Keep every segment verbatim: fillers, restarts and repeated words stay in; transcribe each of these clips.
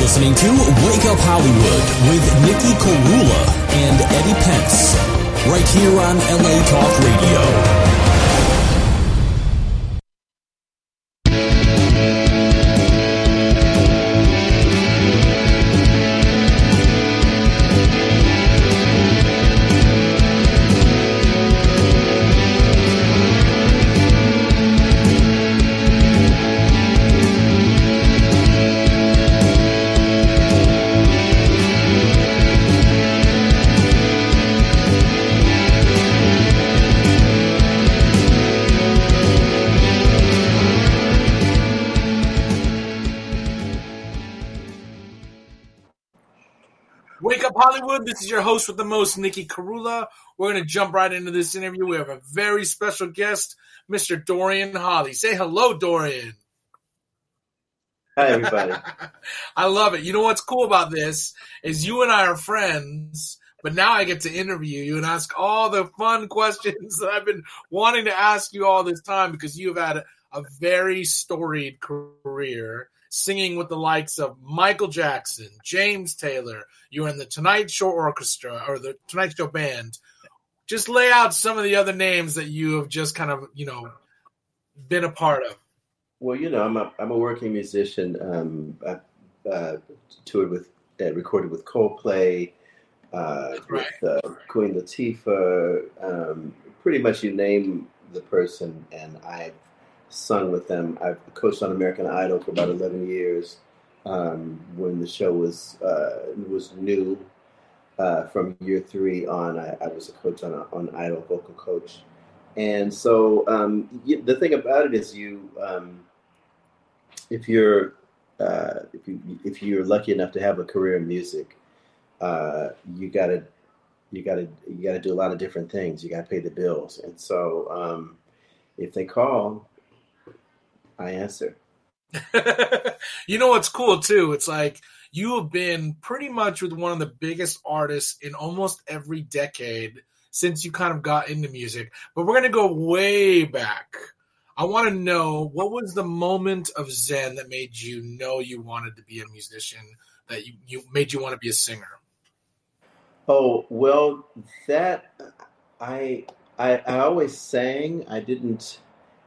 listening to Wake Up Hollywood with Nikki Korula and Eddie Pence, right here on L A Talk Radio. Hollywood, this is your host with the most, Nikki Korula. We're going to jump right into this interview. We have a very special guest, Mister Dorian Holley. Say hello, Dorian. Hi, everybody. I love it. You know what's cool about this is you and I are friends, but now I get to interview you and ask all the fun questions that I've been wanting to ask you all this time because you've had a, a very storied career, singing with the likes of Michael Jackson, James Taylor. You were in the Tonight Show Orchestra or the Tonight Show Band. Just lay out some of the other names that you have just kind of, you know, been a part of. Well, you know, I'm a I'm a working musician. Um, I uh, toured with, uh, recorded with Coldplay, uh, right. with uh, Queen Latifah. Um, pretty much you name the person, and I've sung with them. I've coached on American Idol for about eleven years. Um, when the show was uh, was new, uh, from year three on, I, I was a coach on on Idol, vocal coach, and so um, you, the thing about it is, you um, if you're uh, if you if you're lucky enough to have a career in music, uh, you gotta you gotta you gotta do a lot of different things. You gotta pay the bills, and so um, if they call, I answer. You know what's cool too? It's like you have been pretty much with one of the biggest artists in almost every decade since you kind of got into music. But we're going to go way back. I want to know, what was the moment of Zen that made you know you wanted to be a musician, that you, you made you want to be a singer? Oh, well, that I, I I always sang. I didn't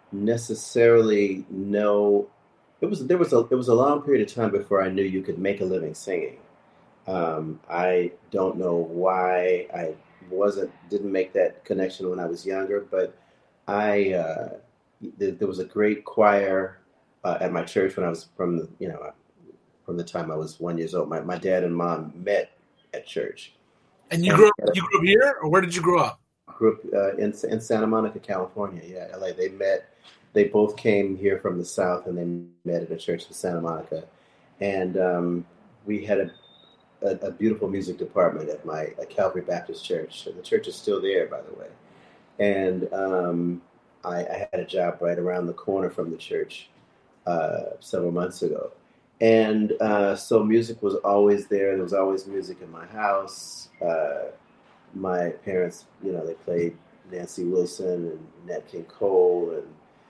necessarily know. It was there was a it was a long period of time before I knew you could make a living singing. Um, I don't know why I wasn't didn't make that connection when I was younger, but I uh, th- there was a great choir uh, at my church when I was from the you know from the time I was one years old. My my dad and mom met at church. And you and, grew up, you grew up here, or where did you grow up? Grew up uh, in in Santa Monica, California. Yeah, L A. They met. They both came here from the South, and they met at a church in Santa Monica. And um, we had a, a, a beautiful music department at my at Calvary Baptist Church. The church is still there, by the way. And um, I, I had a job right around the corner from the church uh, several months ago. And uh, so music was always there. There was always music in my house. Uh, my parents, you know, they played Nancy Wilson and Nat King Cole and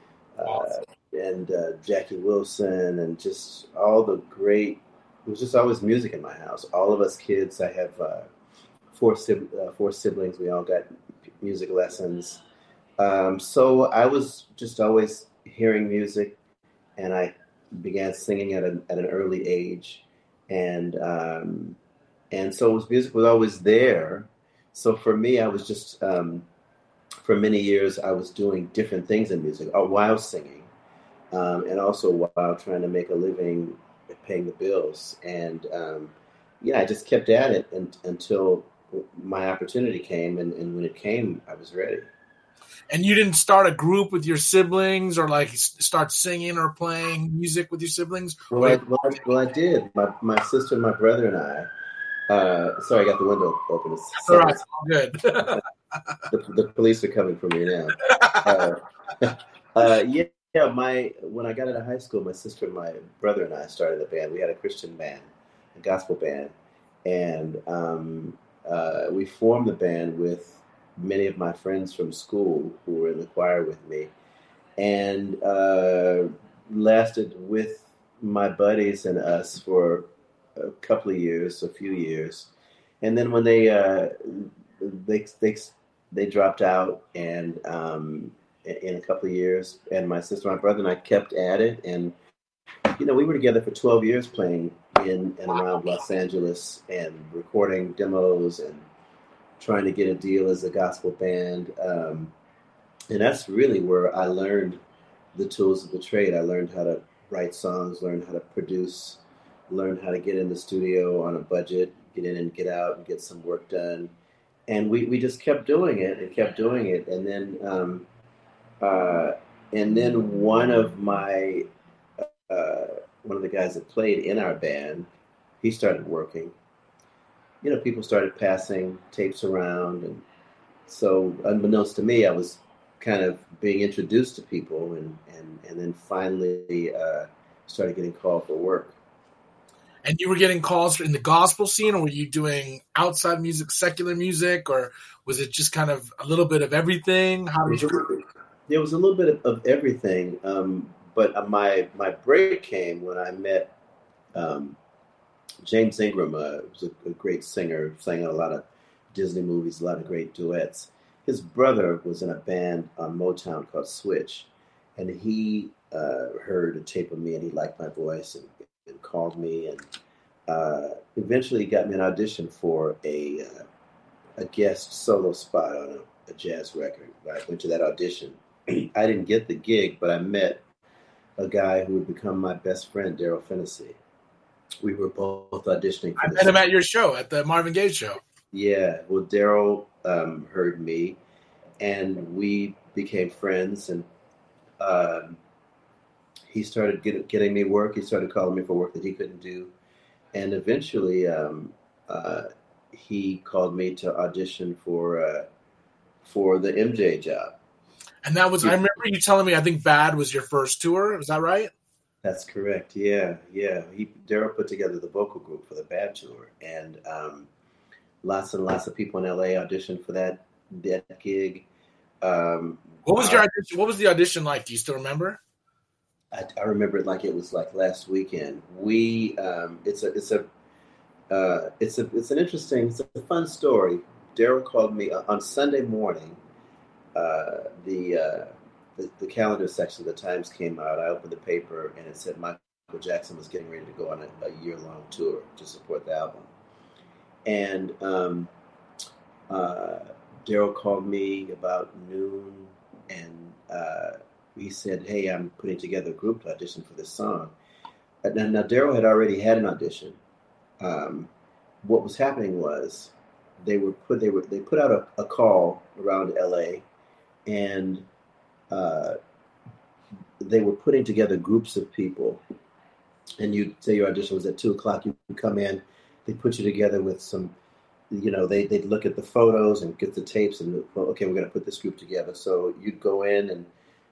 Uh, and uh, Jackie Wilson, and just all the great. It was just always music in my house. All of us kids. I have uh, four sib- uh, four siblings. We all got music lessons. Um, so I was just always hearing music, and I began singing at, a, at an early age, and um, and so it was, music was always there. So for me, I was just. Um, For many years, I was doing different things in music uh, while singing, um, and also while trying to make a living, paying the bills. And um, yeah, I just kept at it and, until my opportunity came. And, and when it came, I was ready. And you didn't start a group with your siblings, or like start singing or playing music with your siblings? Well, I, well, I, well, I did. My my sister, my brother, and I. Uh, sorry, I got the window open. It's That's all right. All good. the, the police are coming for me now. Uh, uh, yeah, yeah. My when I got out of high school, my sister, and my brother, and I started a band. We had a Christian band, a gospel band, and um, uh, we formed the band with many of my friends from school who were in the choir with me, and uh, lasted with my buddies and us for a couple of years, a few years, and then when they uh, they they they dropped out, and um, in a couple of years, and my sister, my brother, and I kept at it, and you know, we were together for twelve years playing in and around Los Angeles and recording demos and trying to get a deal as a gospel band. Um, and that's really where I learned the tools of the trade. I learned how to write songs, learned how to produce, learned how to get in the studio on a budget, get in and get out and get some work done. And we, we just kept doing it and kept doing it. And then, um, uh, and then one of my, uh, one of the guys that played in our band, he started working. You know, people started passing tapes around. And so unbeknownst to me, I was kind of being introduced to people and, and, and then finally uh, started getting called for work. And you were getting calls in the gospel scene, or were you doing outside music, secular music, or was it just kind of a little bit of everything? How did you? There was a little bit of, of everything, um, but my my break came when I met um, James Ingram. Uh, was a, a great singer, sang in a lot of Disney movies, a lot of great duets. His brother was in a band on Motown called Switch, and he uh, heard a tape of me, and he liked my voice, and, and called me, and uh, eventually got me an audition for a uh, a guest solo spot on a, a jazz record. I went to that audition. I didn't get the gig, but I met a guy who would become my best friend, Daryl Fennessy. We were both auditioning for I this. met him at your show, at the Marvin Gaye show. Yeah, well, Daryl um, heard me, and we became friends, and um, he started get, getting me work. He started calling me for work that he couldn't do, and eventually um, uh, he called me to audition for uh, for the M J job. And that was, I remember you telling me, I think Bad was your first tour. Is that right? That's correct. Yeah, yeah. He Daryl put together the vocal group for the Bad tour, and um, lots and lots of people in L A auditioned for that that gig. Um, what was your audition? What was the audition like? Do you still remember? I, I remember it like it was like last weekend. We um, it's a it's a uh, it's a it's an interesting, it's a fun story. Daryl called me uh, on Sunday morning. Uh, the, uh, the the calendar section of the Times came out. I opened the paper and it said Michael Jackson was getting ready to go on a, a year-long tour to support the album. And um, uh, Daryl called me about noon, and uh, he said, "Hey, I'm putting together a group to audition for this song." Now, now Daryl had already had an audition. Um, what was happening was they were put they were they put out a, a call around L A, and uh, they were putting together groups of people. And you say your audition was at two o'clock. You come in, they put you together with some, you know, they they'd look at the photos and get the tapes and, well, okay, we're going to put this group together. So you'd go in and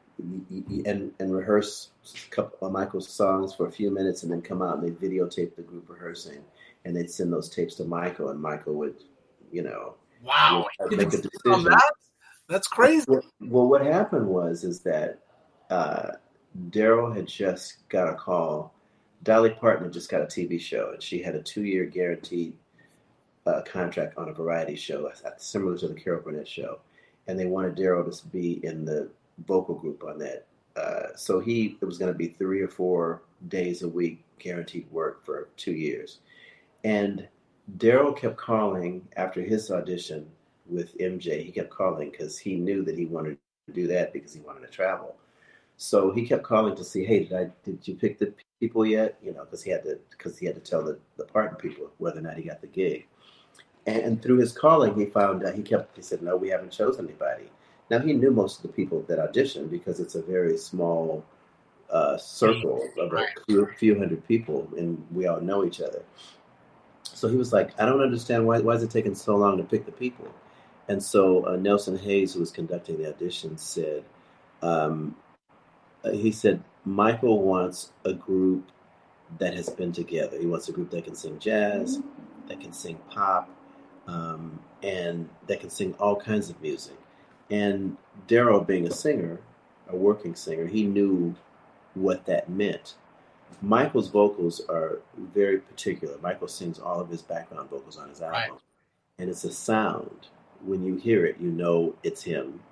and and rehearse a couple of Michael's songs for a few minutes, and then come out and they videotape the group rehearsing, and they'd send those tapes to Michael, and Michael would, you know, wow, would make a decision. That? That's crazy. Well, well, what happened was is that uh, Daryl had just got a call. Dolly Parton had just got a T V show, and she had a two-year guaranteed uh, contract on a variety show, similar to the Carol Burnett show, and they wanted Daryl to be in the vocal group on that. Uh, so he it was going to be three or four days a week guaranteed work for two years. And Daryl kept calling after his audition with M J. He kept calling because he knew that he wanted to do that because he wanted to travel. So he kept calling to see, hey, did I did you pick the people yet? You know, because he had to because he had to tell the, the Parton people whether or not he got the gig. And, and through his calling, he found uh, he kept he said, no, we haven't chosen anybody. Now he knew most of the people that auditioned because it's a very small uh, circle of a few, few hundred people, and we all know each other. So he was like, I don't understand why why is it taking so long to pick the people? And so uh, Nelson Hayes, who was conducting the audition, said, um, he said, Michael wants a group that has been together. He wants a group that can sing jazz, that can sing pop, um, and that can sing all kinds of music. And Daryl, being a singer, a working singer, he knew what that meant. Michael's vocals are very particular. Michael sings all of his background vocals on his album. Right. And it's a sound. When you hear it, you know it's him.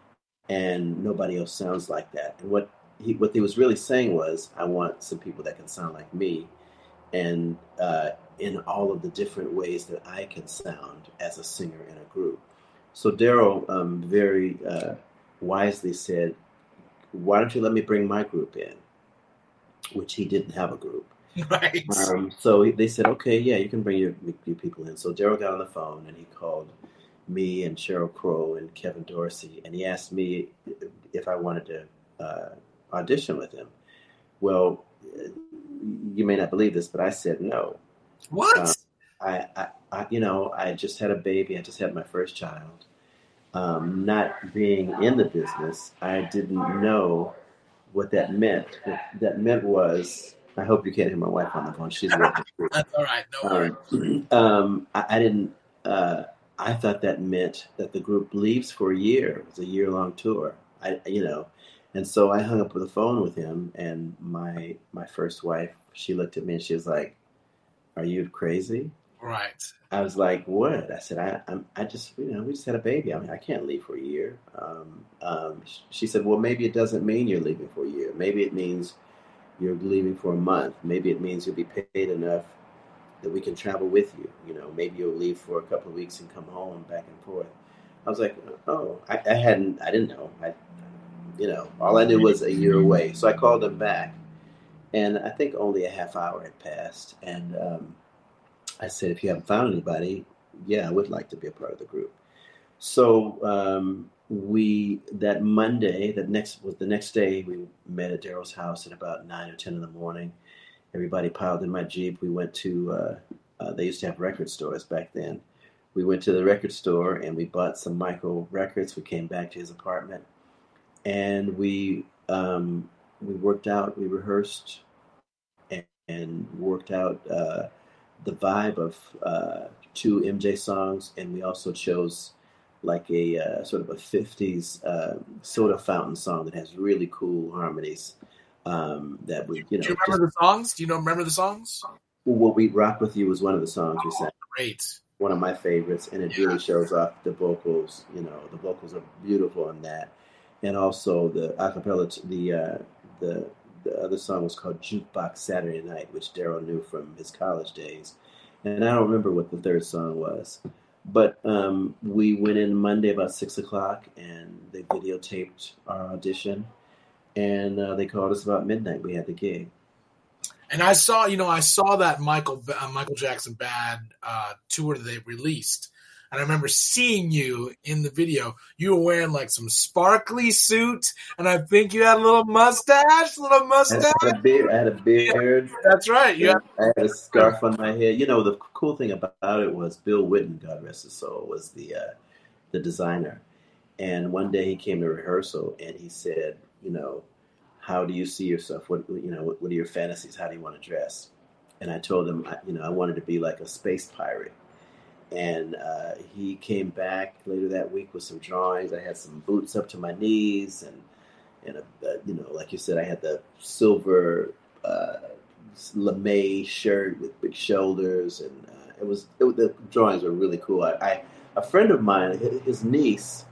And nobody else sounds like that. And what he what he was really saying was, I want some people that can sound like me, and uh, in all of the different ways that I can sound as a singer in a group. So Daryl um, very uh, wisely said, why don't you let me bring my group in? Which he didn't have a group. Right. Um, so they said, okay, yeah, you can bring your, your people in. So Daryl got on the phone and he called me and Sheryl Crow and Kevin Dorsey, and he asked me if I wanted to uh, audition with him. Well, you may not believe this, but I said no. What? Um, I, I, I, you know, I just had a baby. I just had my first child. Um, not being in the business, I didn't know what that meant. What that meant was, I hope you can't hear my wife on the phone. She's working. That's all right. No worries. Um, um, I, I didn't. Uh, I thought that meant that the group leaves for a year. It was a year-long tour. I, you know, and so I hung up the phone with him, and my my first wife, she looked at me and she was like, "Are you crazy?" Right. I was like, "What?" I said, "I I'm, I just, you know, we just had a baby. I mean, I can't leave for a year." Um, um, she said, "Well, maybe it doesn't mean you're leaving for a year. Maybe it means you're leaving for a month. Maybe it means you'll be paid enough that we can travel with you. You know, maybe you'll leave for a couple of weeks and come home back and forth." I was like, "Oh, I, I hadn't, I didn't know. I, you know, all I knew was a year away." So I called him back, and I think only a half hour had passed, and um, I said, "If you haven't found anybody, yeah, I would like to be a part of the group." So um, we that Monday, that next was the next day, we met at Daryl's house at about nine or ten in the morning. Everybody piled in my Jeep. We went to, uh, uh, they used to have record stores back then. We went to the record store and we bought some Michael records. We came back to his apartment and we um, we worked out, we rehearsed and, and worked out uh, the vibe of uh, two M J songs. And we also chose like a uh, sort of a fifties uh, soda fountain song that has really cool harmonies. Um, that we, you know. Do you remember just, the songs? Do you know remember the songs? "What We Rock With You" was one of the songs we sang. Oh, great. One of my favorites, and it yeah. really shows off the vocals. You know, the vocals are beautiful in that, and also the acapella. The uh, the the other song was called "Jukebox Saturday Night," which Daryl knew from his college days, and I don't remember what the third song was. But um, we went in Monday about six o'clock, and they videotaped our audition. And uh, they called us about midnight. We had the gig. And I saw, you know, I saw that Michael uh, Michael Jackson Bad uh, tour that they released. And I remember seeing you in the video. You were wearing like some sparkly suit, and I think you had a little mustache, little mustache. I had a beard. I had a beard. Yeah, that's right. You had- I had a scarf on my head. You know, the cool thing about it was Bill Witten, God rest his soul, was the uh, the designer. And one day he came to rehearsal, and he said, you know, "How do you see yourself? What, you know, what, what are your fantasies? How do you want to dress?" And I told him, you know, I wanted to be like a space pirate. And uh, he came back later that week with some drawings. I had some boots up to my knees, and and a, a, you know, like you said, I had the silver uh, lame shirt with big shoulders, and uh, it was it, the drawings were really cool. I, I a friend of mine, his niece,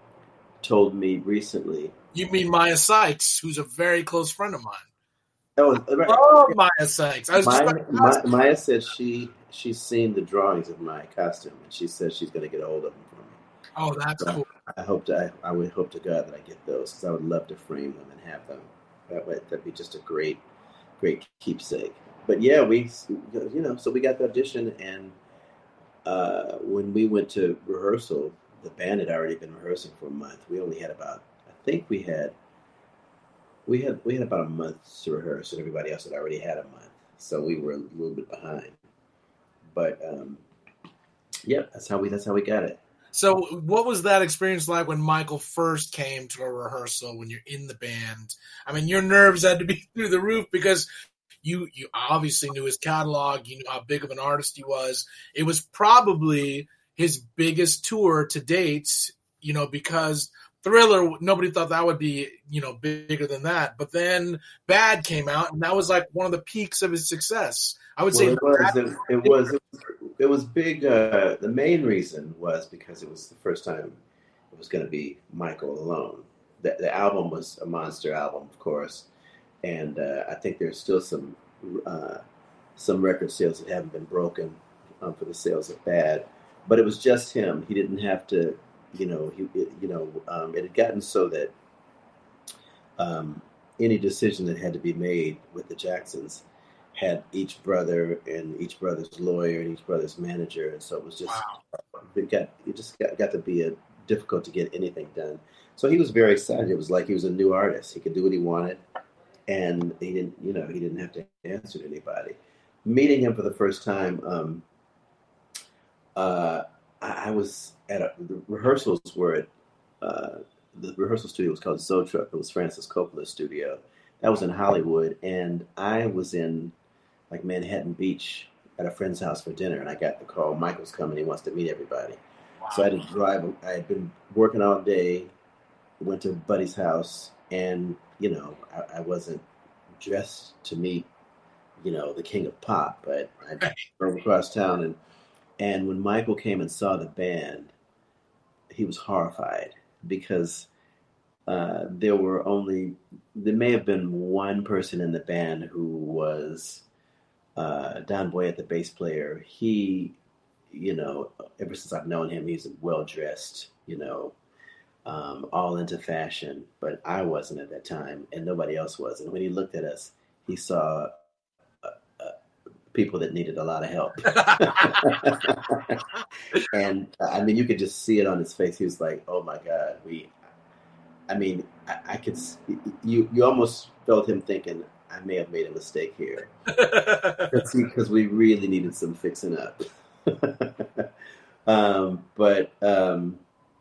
told me recently. You mean Maya Sykes, who's a very close friend of mine. Oh, right. Oh, Maya Sykes. I was Maya, just Maya, Maya said she she's seen the drawings of my costume, and she says she's going to get a hold of them for me. Oh, that's so cool. I, I hope to. I, I would hope to God that I get those, because I would love to frame them and have them. That would that'd be just a great, great keepsake. But yeah, we you know so we got the audition, and uh, when we went to rehearsal, the band had already been rehearsing for a month. We only had about I think we had. We had we had about a month to rehearse, and everybody else had already had a month, so we were a little bit behind. But um, yeah, that's how we that's how we got it. So, what was that experience like when Michael first came to a rehearsal? When you're in the band, I mean, your nerves had to be through the roof because you you obviously knew his catalog, you knew how big of an artist he was. It was probably his biggest tour to date, you know, because Thriller, nobody thought that would be, you know, bigger than that. But then Bad came out, and that was like one of the peaks of his success. I would well, say it was, it, it was it was it was big. Uh, the main reason was because it was the first time it was going to be Michael alone. The, the album was a monster album, of course, and uh, I think there's still some uh, some record sales that haven't been broken um, for the sales of Bad. But it was just him. He didn't have to. You know, he, it, you know, um, it had gotten so that um, any decision that had to be made with the Jacksons had each brother and each brother's lawyer and each brother's manager, and so it was just wow. it got it just got, got to be a, difficult to get anything done. So he was very excited. It was like he was a new artist. He could do what he wanted, and he didn't, you know, he didn't have to answer to anybody. Meeting him for the first time. Um, uh, I was at a, the rehearsals were at uh, the rehearsal studio was called Zoetrope. It was Francis Coppola's studio. That was in Hollywood, and I was in like Manhattan Beach at a friend's house for dinner, and I got the call, Michael's coming, he wants to meet everybody. Wow. So I had to drive. I had been working all day, went to Buddy's house, and you know I, I wasn't dressed to meet, you know, the king of pop, but I drove across town and. And when Michael came and saw the band, he was horrified because uh, there were only, there may have been one person in the band who was uh, Don Boyette, the bass player. He, you know, ever since I've known him, he's well-dressed, you know, um, all into fashion. But I wasn't at that time, and nobody else was. And when he looked at us, he saw people that needed a lot of help. And uh, I mean, you could just see it on his face. He was like, oh my God, we, I mean, I, I could, you, you almost felt him thinking, I may have made a mistake here. Because we really needed some fixing up. um, but um,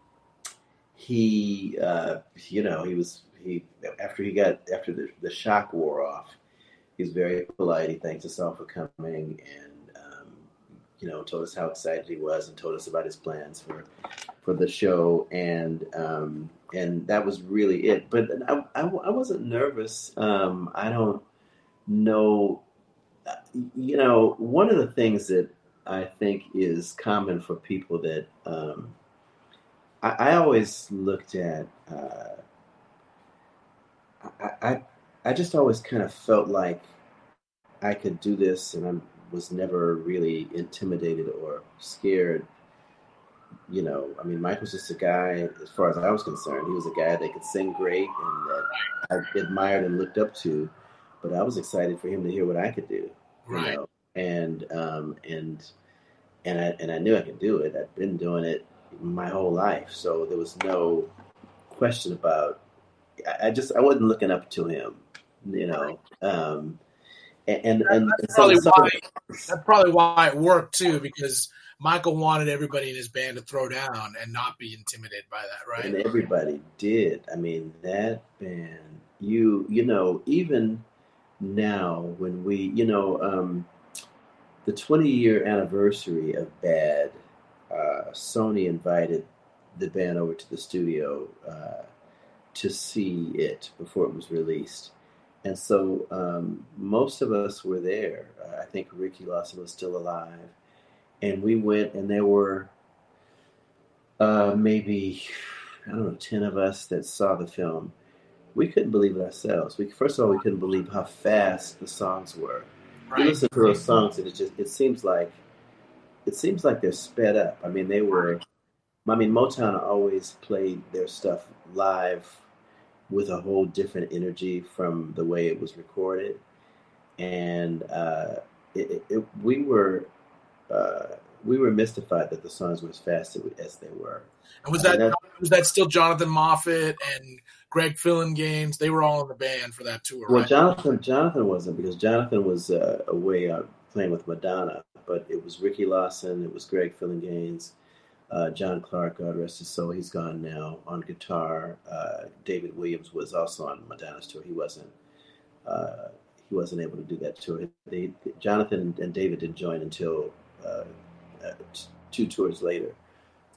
he, uh, you know, he was, he, after he got, after the, the shock wore off, he was very polite. He thanked us all for coming and, um, you know, told us how excited he was and told us about his plans for for the show. And um, and that was really it. But I, I, I wasn't nervous. Um, I don't know. You know, one of the things that I think is common for people that um, I, I always looked at, uh, I, I I just always kind of felt like I could do this, and I was never really intimidated or scared. You know, I mean, Mike was just a guy, as far as I was concerned, he was a guy that could sing great and that I admired and looked up to. But I was excited for him to hear what I could do, you right. know, and um, and and I and I knew I could do it. I'd been doing it my whole life, so there was no question about. I just I wasn't looking up to him, you know, um, and and, and that's probably why that's probably why it worked too, because Michael wanted everybody in his band to throw down and not be intimidated by that, right? And everybody did. I mean, that band, you you know, even now when we, you know, um, the twenty year anniversary of Bad, uh, Sony invited the band over to the studio. Uh, to see it before it was released. And so um, most of us were there. Uh, I think Ricky Lawson was still alive. And we went, and there were uh, maybe, I don't know, ten of us that saw the film. We couldn't believe it ourselves. We, first of all, we couldn't believe how fast the songs were. Right. We listened to those songs, and it just, it seems like, it seems like they're sped up. I mean, they were, I mean, Motown always played their stuff live with a whole different energy from the way it was recorded. And uh, it, it, it, we were uh, we were mystified that the songs were as fast as they were. And was that, that was that still Jonathan Moffett and Greg Fillinganes? They were all in the band for that tour, well, right? Jonathan Jonathan wasn't, because Jonathan was uh, away out playing with Madonna. But it was Ricky Lawson, it was Greg Fillinganes, Uh, John Clark, God rest his soul, he's gone now, on guitar. Uh, David Williams was also on Madonna's tour. He wasn't uh, he wasn't able to do that tour. They, Jonathan and David didn't join until uh, uh, t- two tours later.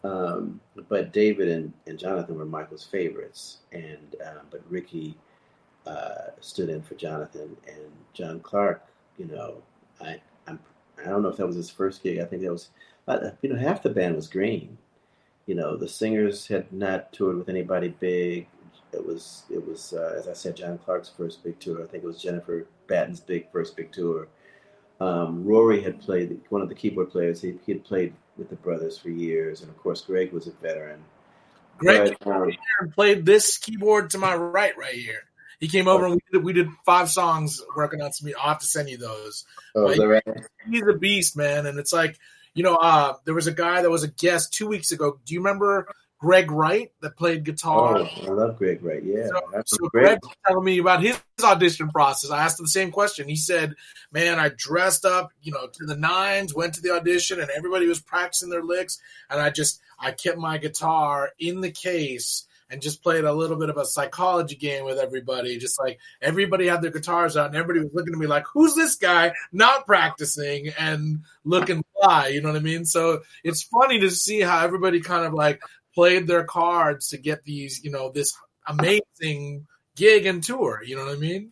Um, but David and, and Jonathan were Michael's favorites, and uh, but Ricky uh, stood in for Jonathan, and John Clark. You know, I I'm, I don't know if that was his first gig. I think that was, uh, you know, half the band was green. You know, the singers had not toured with anybody big. It was it was uh, as I said, John Clark's first big tour. I think it was Jennifer Batten's big first big tour. Um, Rory had played, one of the keyboard players. He, he had played with the brothers for years, and of course, Greg was a veteran. Greg but, um, played this keyboard to my right, right here. He came over and we did, we did five songs working on some. I'll have to send you those. Oh, is that right? He's a beast, man, and it's like, you know, uh, there was a guy that was a guest two weeks ago. Do you remember Greg Wright that played guitar? Oh, I love Greg Wright. Yeah. So, so Greg Greg was telling me about his audition process. I asked him the same question. He said, man, I dressed up, you know, to the nines, went to the audition, and everybody was practicing their licks. And I just, I kept my guitar in the case and just played a little bit of a psychology game with everybody. Just like everybody had their guitars out and everybody was looking at me like, who's this guy not practicing and looking fly? You know what I mean? So it's funny to see how everybody kind of like played their cards to get these, you know, this amazing gig and tour. You know what I mean?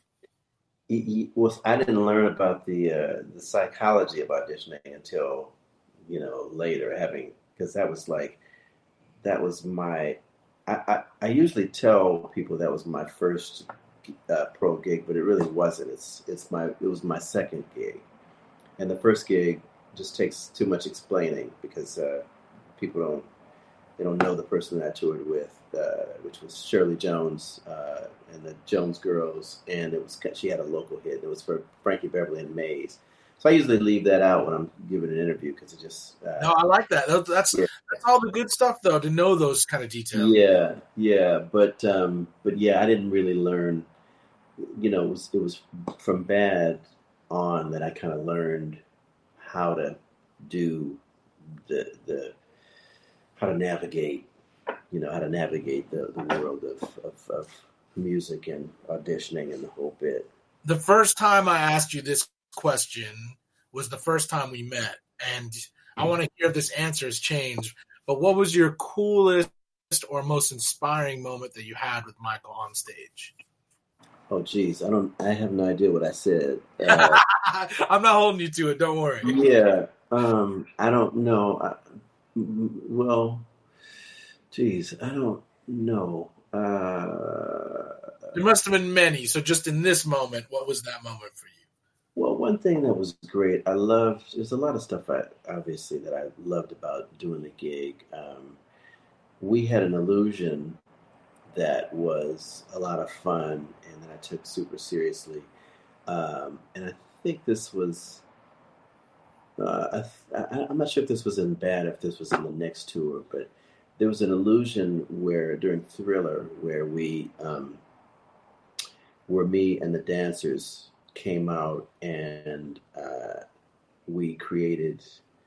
Well, I didn't learn about the uh, the psychology of auditioning until, you know, later, having, because that was like, that was my, I, I, I usually tell people that was my first uh, pro gig, but it really wasn't. It's it's my it was my second gig, and the first gig just takes too much explaining because uh, people don't they don't know the person that I toured with, uh, which was Shirley Jones uh, and the Jones Girls, and it was she had a local hit. It was for Frankie Beverly and Maze. So I usually leave that out when I'm giving an interview because it just. Uh, no, I like that. That's yeah. that's all the good stuff, though, to know those kind of details. Yeah, yeah, but um, but yeah, I didn't really learn. You know, it was it was from bad on that I kind of learned how to do the the how to navigate. You know, how to navigate the, the world of, of of music and auditioning and the whole bit. The first time I asked you this question was the first time we met, and I want to hear if this answer has changed, but what was your coolest or most inspiring moment that you had with Michael on stage? Oh geez, I don't I have no idea what I said. Uh, I'm not holding you to it, don't worry. Yeah. Um I don't know. I, well geez, I don't know. Uh There must have been many, so just in this moment, what was that moment for you? Well, one thing that was great, I loved, there's a lot of stuff I, obviously that I loved about doing the gig. Um, we had an illusion that was a lot of fun and that I took super seriously. Um, and I think this was, uh, I, I'm not sure if this was in Bad, if this was in the next tour, but there was an illusion where during Thriller where we, um, where me and the dancers came out and uh, we created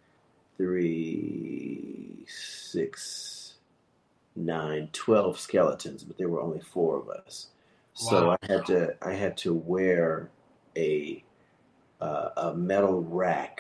three, six, nine, twelve skeletons, but there were only four of us. Wow. So I had to I had to wear a uh, a metal rack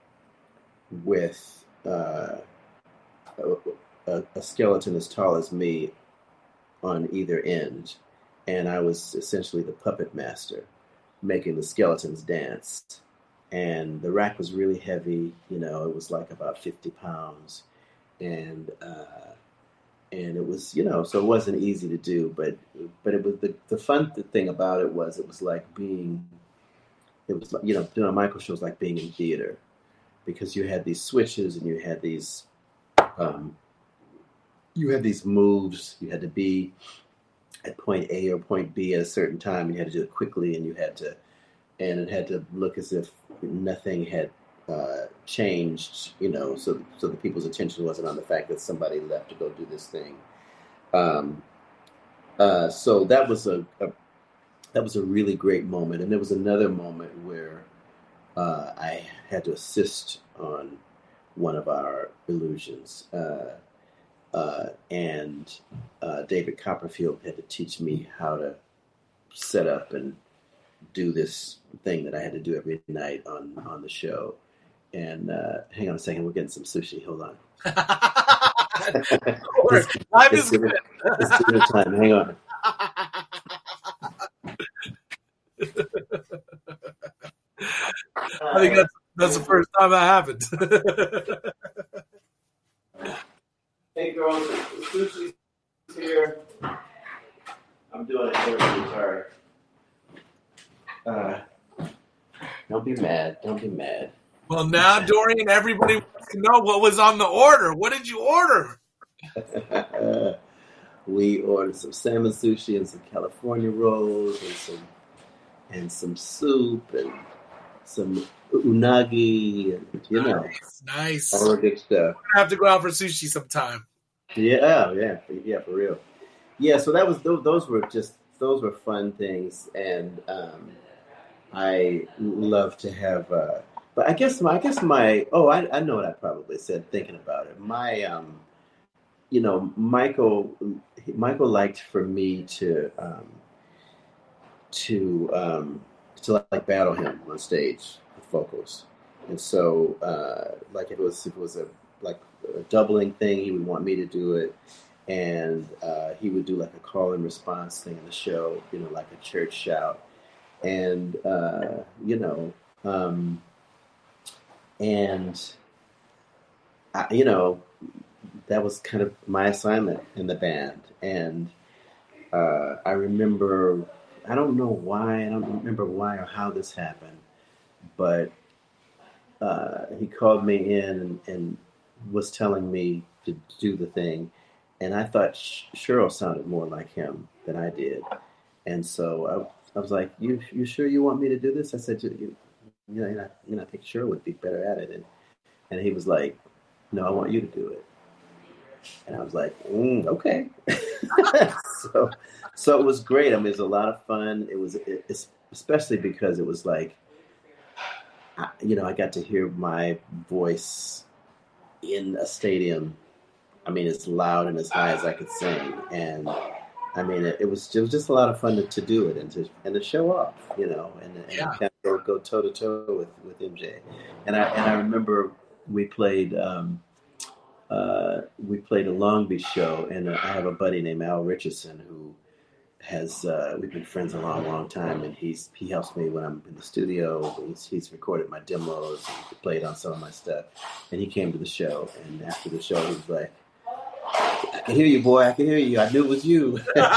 with uh, a, a skeleton as tall as me on either end, and I was essentially the puppet master, making the skeletons dance. And the rack was really heavy, you know, it was like about fifty pounds. And, uh, and it was, you know, so it wasn't easy to do, but, but it was the, the fun thing about it was, it was like being, it was like, you know, doing a Michael show was like being in theater because you had these switches and you had these, um, you had these moves, you had to be at point A or point B at a certain time, and you had to do it quickly, and you had to, and it had to look as if nothing had uh, changed, you know, so so the people's attention wasn't on the fact that somebody left to go do this thing. Um, uh, so that was a, a that was a really great moment, and there was another moment where uh, I had to assist on one of our illusions. Uh, Uh, and uh, David Copperfield had to teach me how to set up and do this thing that I had to do every night on, on the show. And uh, hang on a second, we're getting some sushi. Hold on. Or, life is good. It's a good time. Hang on. I think that's that's the first time that happened. Hey girls, the sushi's here. I'm doing an interview, sorry. Uh, don't be mad. Don't be mad. Well, now, Dorian, everybody wants to know what was on the order. What did you order? We ordered some salmon sushi and some California rolls and some and some soup and some unagi and you know, nice, nice. all the good stuff. I have to go out for sushi sometime. Yeah, yeah, yeah, for real. Yeah, so that was those, those were just those were fun things, and um, I love to have. Uh, but I guess my I guess my oh I, I know what I probably said thinking about it. My um, you know Michael Michael liked for me to um, to um, to like battle him on stage with vocals, and so uh, like if it was if it was a like a doubling thing, he would want me to do it. And uh, he would do like a call and response thing in the show, you know, like a church shout. And, uh, you know, um, and, I, you know, that was kind of my assignment in the band. And uh, I remember, I don't know why, I don't remember why or how this happened, but uh, he called me in and, and was telling me to do the thing. And I thought Cheryl sounded more like him than I did. And so I, I was like, you you sure you want me to do this? I said, you, you know, you know, you know, I think Cheryl would be better at it. And, and he was like, no, I want you to do it. And I was like, mm, okay. so so it was great. I mean, it was a lot of fun. It was it, especially because it was like, I, you know, I got to hear my voice in a stadium. I mean, as loud and as high as I could sing, and I mean, it, it was it was just a lot of fun to, to do it and to and to show off, you know, and, and Yeah. kind of go go toe to toe with with M J. And I and I remember we played um, uh, we played a Long Beach show, and I have a buddy named Al Richardson who has uh, we've been friends a long, long time, and he's he helps me when I'm in the studio. He's, he's recorded my demos, he played on some of my stuff, and he came to the show. And after the show, he was like, I can hear you, boy. I can hear you. I knew it was you.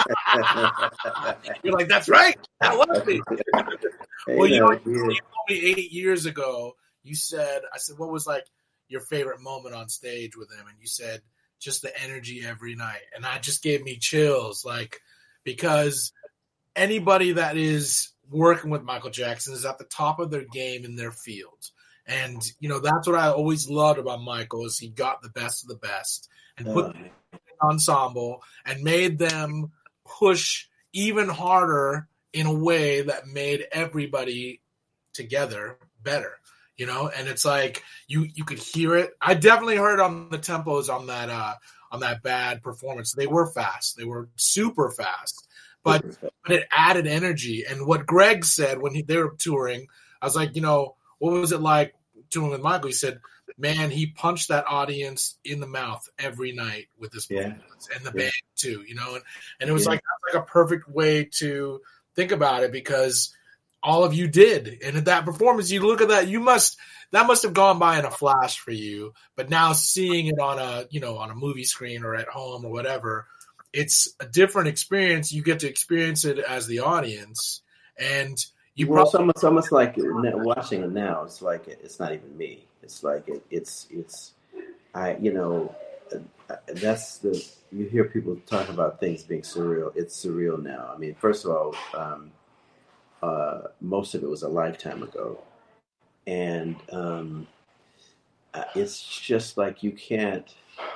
You're like, that's right. That was me. Hey, Well, you no, know, you yeah. told me eight years ago, you said, I said, what was like your favorite moment on stage with him? And you said, just the energy every night. And that just gave me chills, like, because anybody that is working with Michael Jackson is at the top of their game in their field. And, you know, that's what I always loved about Michael is he got the best of the best and put Uh, them in an ensemble and made them push even harder in a way that made everybody together better, you know? And it's like you you could hear it. I definitely heard on the tempos on that uh on that bad performance. They were fast. They were super fast. But but it added energy. And what Greg said when he, they were touring, I was like, you know, what was it like touring with Michael? He said, man, he punched that audience in the mouth every night with his performance, yeah. and the yeah. band too, you know. And, and it was yeah. like that's like a perfect way to think about it because all of you did. And at that performance, you look at that, you must that must have gone by in a flash for you. But now seeing it on a you know on a movie screen or at home or whatever, it's a different experience. You get to experience it as the audience, and you. Well, probably- it's almost, almost like watching it now. It's like it's not even me. It's like it, it's it's I you know that's the you hear people talk about things being surreal. It's surreal now. I mean, first of all, um, uh, most of it was a lifetime ago, and um, it's just like you can't.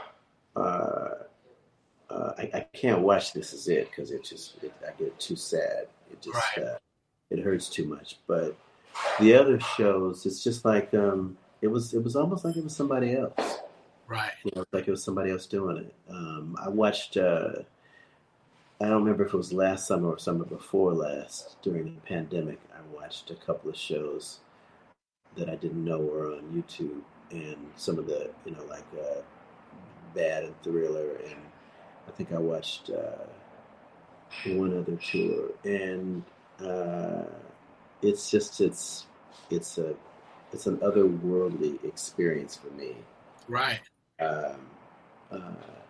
Uh, uh, I, I can't watch This Is It because it just it, I get too sad. It just right. uh, it hurts too much. But the other shows, it's just like. Um, It was it was almost like it was somebody else. Right. You know, like it was somebody else doing it. Um, I watched, uh, I don't remember if it was last summer or summer before last, during the pandemic, I watched a couple of shows that I didn't know were on YouTube. And some of the, you know, like uh, Bad and Thriller, and I think I watched uh, one other tour, and uh, it's just it's it's a it's an otherworldly experience for me. Right. Um, uh,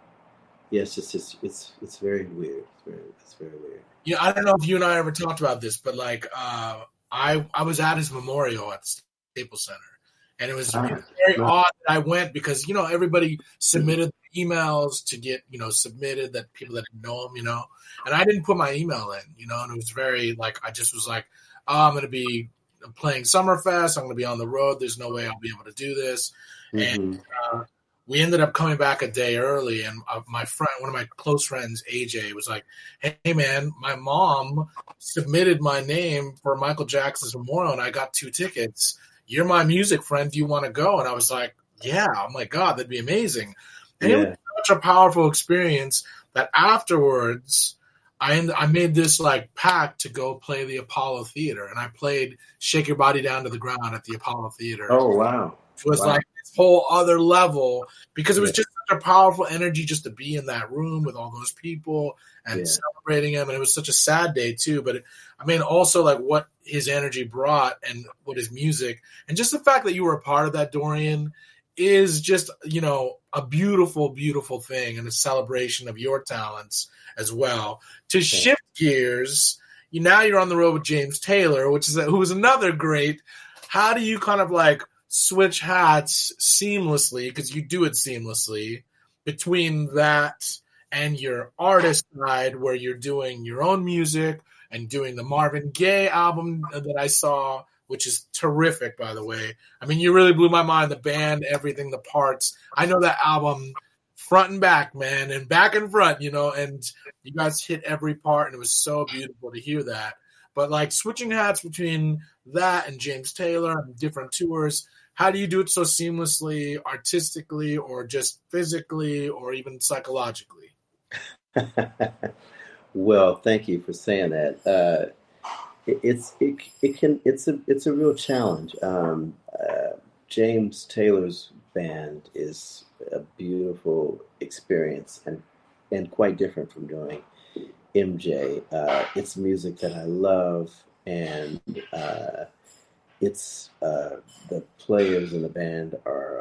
yeah, it's just it's it's it's very weird. It's very it's very weird. Yeah, I don't know if you and I ever talked about this, but like uh, I I was at his memorial at the Staples Center, and it was Ah, very no. odd that I went because you know everybody submitted emails to get you know submitted that people that didn't know him, you know, and I didn't put my email in, you know, and it was very like I just was like, oh, I'm going to be playing Summerfest, I'm going to be on the road. There's no way I'll be able to do this, and Mhm. uh, we ended up coming back a day early, and uh, my friend, one of my close friends, A J, was like, hey, man, my mom submitted my name for Michael Jackson's memorial, and I got two tickets. You're my music friend. Do you want to go? And I was like, yeah. Oh, my God, that'd be amazing. And it Yeah. was such a powerful experience that afterwards I end, I made this like pact to go play the Apollo Theater, and I played Shake Your Body Down to the Ground at the Apollo Theater. Oh wow. It was Wow. like this whole other level because it was Yeah. just such a powerful energy just to be in that room with all those people and Yeah. celebrating him. And it was such a sad day too. But it, I mean, also like what his energy brought and what his music and just the fact that you were a part of that, Dorian, is just, you know, a beautiful, beautiful thing and a celebration of your talents as well. To shift gears, you now you're on the road with James Taylor, which is a, who is another great. How do you kind of like switch hats seamlessly, because you do it seamlessly, between that and your artist side where you're doing your own music and doing the Marvin Gaye album that I saw, which is terrific, by the way. I mean, you really blew my mind, the band, everything, the parts. I know that album front and back, man, and back and front, you know, and you guys hit every part, and it was so beautiful to hear that. But like switching hats between that and James Taylor and different tours, how do you do it so seamlessly, artistically, or just physically, or even psychologically? Well, thank you for saying that. Uh, it, it's it, it can it's a it's a real challenge. Um, uh, James Taylor's band is a beautiful experience and and quite different from doing M J. Uh, it's music that I love, and uh, it's uh, the players in the band are.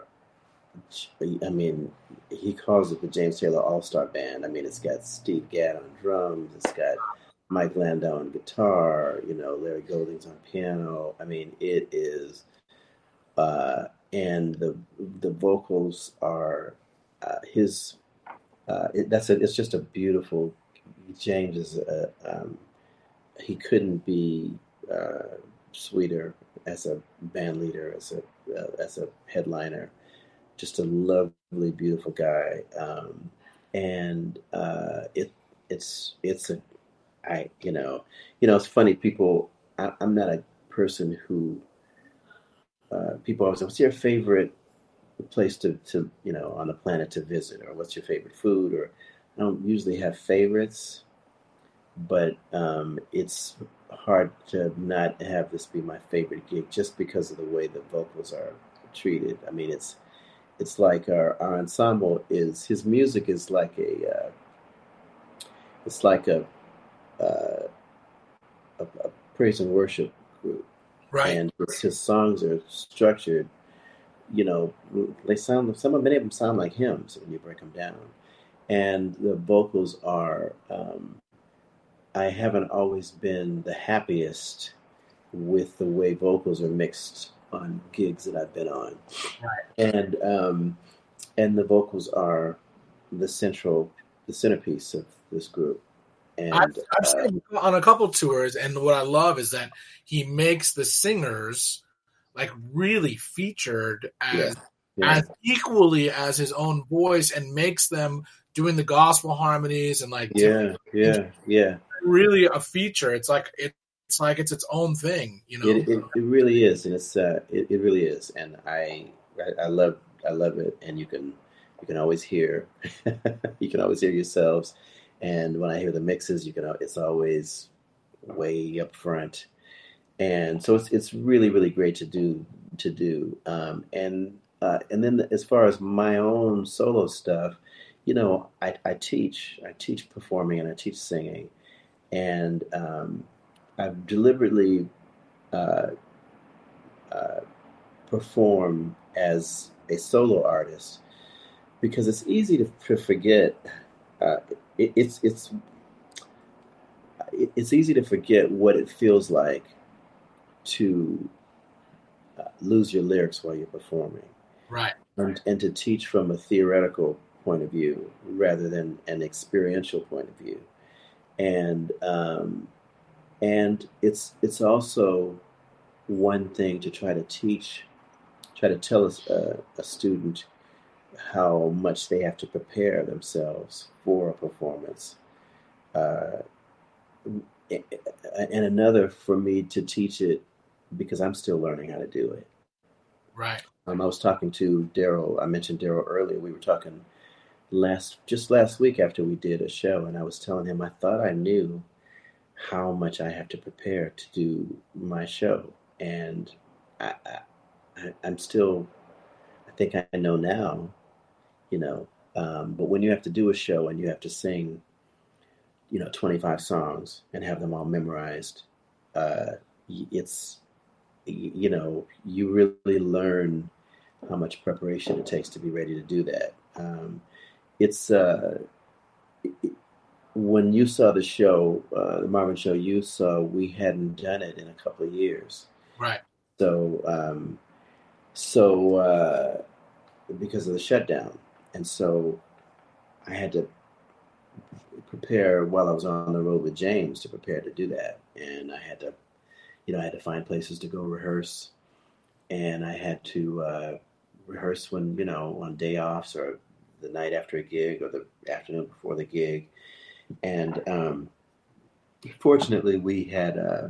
I mean, he calls it the James Taylor All-Star Band. I mean, it's got Steve Gadd on drums. It's got Mike Landau on guitar. You know, Larry Golding's on piano. I mean, it is, uh, and the the vocals are uh, his. Uh, it, that's a, it's just a beautiful. James is a, um, he couldn't be uh, sweeter as a band leader, as a uh, as a headliner. Just a lovely, beautiful guy, um, and uh, it it's it's a I you know you know it's funny. People, I, I'm not a person who uh, people always say, "What's your favorite place to to you know on the planet to visit?" or "What's your favorite food?" Or I don't usually have favorites, but um, it's hard to not have this be my favorite gig just because of the way the vocals are treated. I mean, it's. It's like our, our ensemble is his music is like a uh, it's like a, uh, a a praise and worship group, Right. and his, his songs are structured. You know, they sound some of many of them sound like hymns when you break them down, and the vocals are. Um, I haven't always been the happiest with the way vocals are mixed on gigs that I've been on. Right. And um, and the vocals are the central, the centerpiece of this group. And I've, I've uh, seen him on a couple tours, and what I love is that he makes the singers like really featured as yeah, yeah, as equally as his own voice, and makes them doing the gospel harmonies and like yeah, yeah, yeah. really a feature. It's like it, it's like it's its own thing, you know. It, it it really is, and it's uh, it, it really is, and I, I I love I love it, and you can you can always hear you can always hear yourselves, and when I hear the mixes, you can it's always way up front, and so it's it's really really great to do to do, um, and uh, and then as far as my own solo stuff, you know, I, I teach, I teach performing and I teach singing, and um, I've deliberately uh, uh, performed as a solo artist because it's easy to, to forget. Uh, it, it's it's it's easy to forget what it feels like to uh, lose your lyrics while you're performing, Right. and, and to teach from a theoretical point of view rather than an experiential point of view. And um, and it's it's also one thing to try to teach, try to tell us a, a student how much they have to prepare themselves for a performance. Uh, and another for me to teach it because I'm still learning how to do it. Right. Um, I was talking to Daryl. I mentioned Daryl earlier. We were talking last just last week after we did a show, and I was telling him I thought I knew how much I have to prepare to do my show, and I, I, I'm still. I think I know now, you know. Um, but when you have to do a show and you have to sing, you know, twenty-five songs and have them all memorized, uh, it's, you know, you really learn how much preparation it takes to be ready to do that. Um, it's uh, it, when you saw the show, uh, the Marvin Show, you saw we hadn't done it in a couple of years. Right. So, um, so uh, because of the shutdown, and so I had to prepare while I was on the road with James to prepare to do that, and I had to, you know, I had to find places to go rehearse, and I had to uh, rehearse when, you know, on day offs or the night after a gig or the afternoon before the gig, and um, fortunately we had, uh,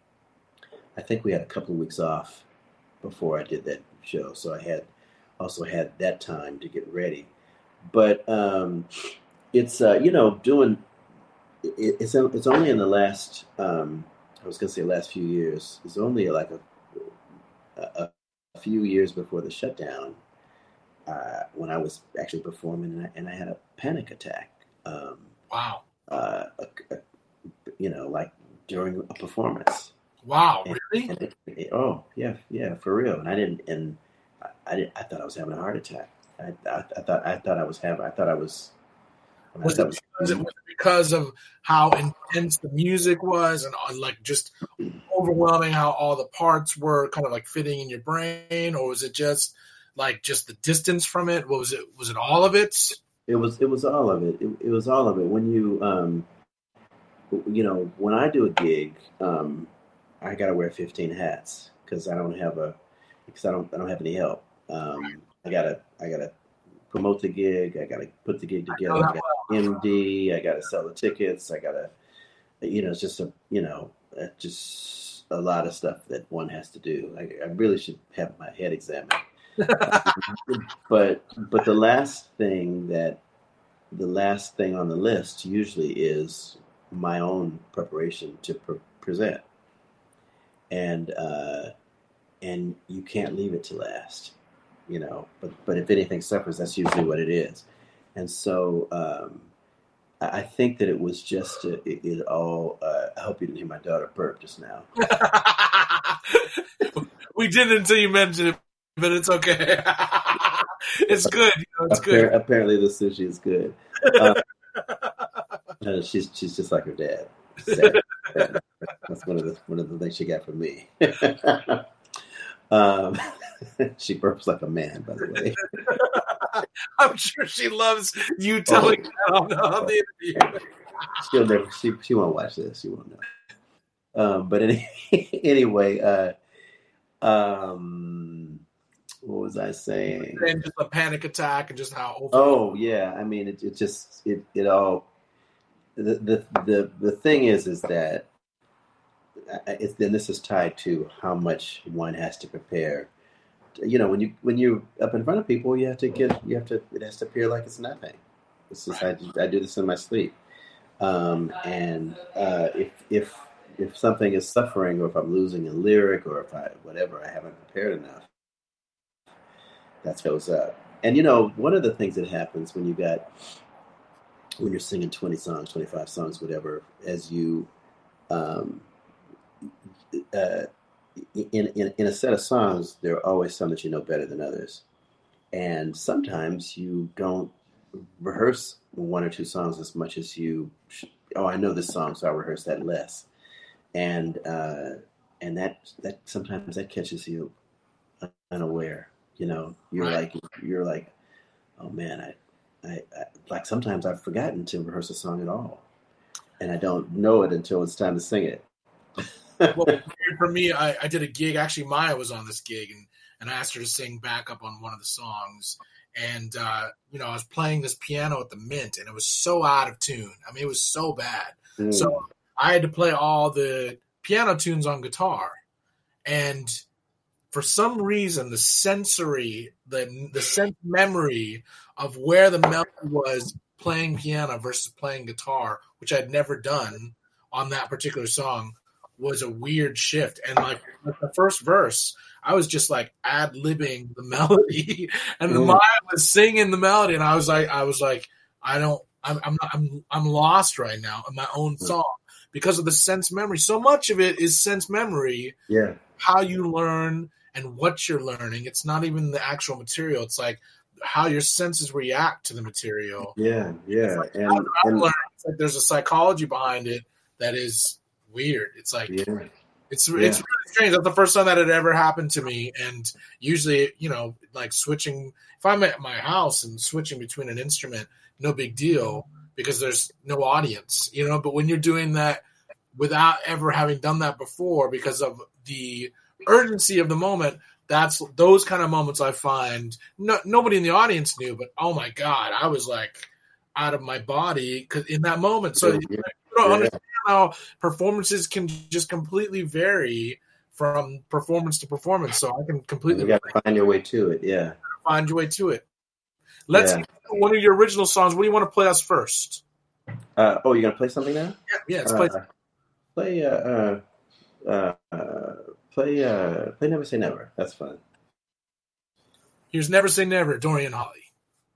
I think we had a couple of weeks off before I did that show, so I had also had that time to get ready, but um, it's uh, you know, doing it, it's it's only in the last um, I was gonna say last few years. It's only like a a, a few years before the shutdown uh, when I was actually performing, and I, and I had a panic attack. Um, Wow. Uh, a, a, you know, like during a performance. Wow. And, Really? and it, it, oh yeah, yeah, for real. And I didn't, and I, I, didn't, I thought I was having a heart attack. I, I, I thought, I thought I was having, I thought I was. Was it, because, it was because of how intense the music was and uh, like just overwhelming how all the parts were kind of like fitting in your brain, or was it just like just the distance from it? What was it? Was it all of it? It was. It was all of it. It, it was all of it. When you, um, you know, when I do a gig, um, I got to wear fifteen hats because I don't have a, because I don't, I don't have any help. Um, I gotta, I gotta promote the gig. I gotta put the gig together. I got M D. I gotta sell the tickets. I gotta, you know, it's just a, you know, just a lot of stuff that one has to do. I, I really should have my head examined. but, but the last thing that, the last thing on the list usually is my own preparation to pre- present. And, uh, and you can't leave it to last, you know, but, but if anything suffers, that's usually what it is. And so, um, I think that it was just, uh, it, it all, uh, I hope you didn't hear my daughter burp just now. We didn't until you mentioned it, but it's okay. It's good. You know, it's Appar- good. Apparently the sushi is good. Um, uh, she's, she's just like her dad. Sad. That's one of the, one of the things she got from me. um, she burps like a man, by the way. I'm sure she loves you telling oh. that on, on the interview. She'll never, she, she won't watch this. She won't know. Um, but any, anyway, uh, um, what was I saying? And just a panic attack and just how. Oh yeah, I mean, it, it just it it all. The, the the the thing is, is that it's then this is tied to how much one has to prepare. You know, when you when you're up in front of people, you have to get you have to it has to appear like it's nothing. This is I, I do this in my sleep, um, and uh, if if if something is suffering, or if I'm losing a lyric, or if I whatever I haven't prepared enough, that shows up. and you know, one of the things that happens when you got when you're singing twenty songs, twenty-five songs, whatever, as you um, uh, in, in in a set of songs, there are always some that you know better than others, and sometimes you don't rehearse one or two songs as much as you. Oh, I know this song, so I rehearse that less, and uh, and that that sometimes that catches you unaware. You know, you're Right. like you're like, oh man, I. I, I, like sometimes I've forgotten to rehearse a song at all, and I don't know it until it's time to sing it. Well, for me, I, I did a gig. Actually, Maya was on this gig, and, and I asked her to sing backup on one of the songs. And, uh, you know, I was playing this piano at the Mint, and it was so out of tune. I mean, it was so bad. Mm. So I had to play all the piano tunes on guitar. And for some reason, the sensory, the the sense memory of where the melody was playing piano versus playing guitar, which I'd never done on that particular song, was a weird shift. And like, like the first verse, I was just like ad-libbing the melody, and the Mm. Maya was singing the melody, and I was like, I was like, I don't, I'm, I'm not, I'm, I'm lost right now in my own song because of the sense memory. So much of it is sense memory. Yeah, How you learn and what you're learning. It's not even the actual material. It's like how your senses react to the material. yeah, yeah, Like, and, how I and learn, it's like there's a psychology behind it that is weird. It's like yeah, it's Yeah. it's really strange. That's the first time that had ever happened to me. And usually, you know, like switching. If I'm at my house and switching between an instrument, no big deal because there's no audience, you know. But when you're doing that without ever having done that before, because of the urgency of the moment, that's those kind of moments I find no, nobody in the audience knew, but oh my God, I was like out of my body 'cause in that moment. So Yeah. you don't Yeah. understand how performances can just completely vary from performance to performance. So I can you completely got to find your way to it. Yeah, find your way to it. Let's Yeah. one of your original songs. What do you want to play us first? uh, oh, you're gonna play something now? Yeah, yeah let's play. Uh, play, uh, uh, uh, uh, play, uh, play. Never Say Never. That's fun. Here's Never Say Never, Dorian Holly.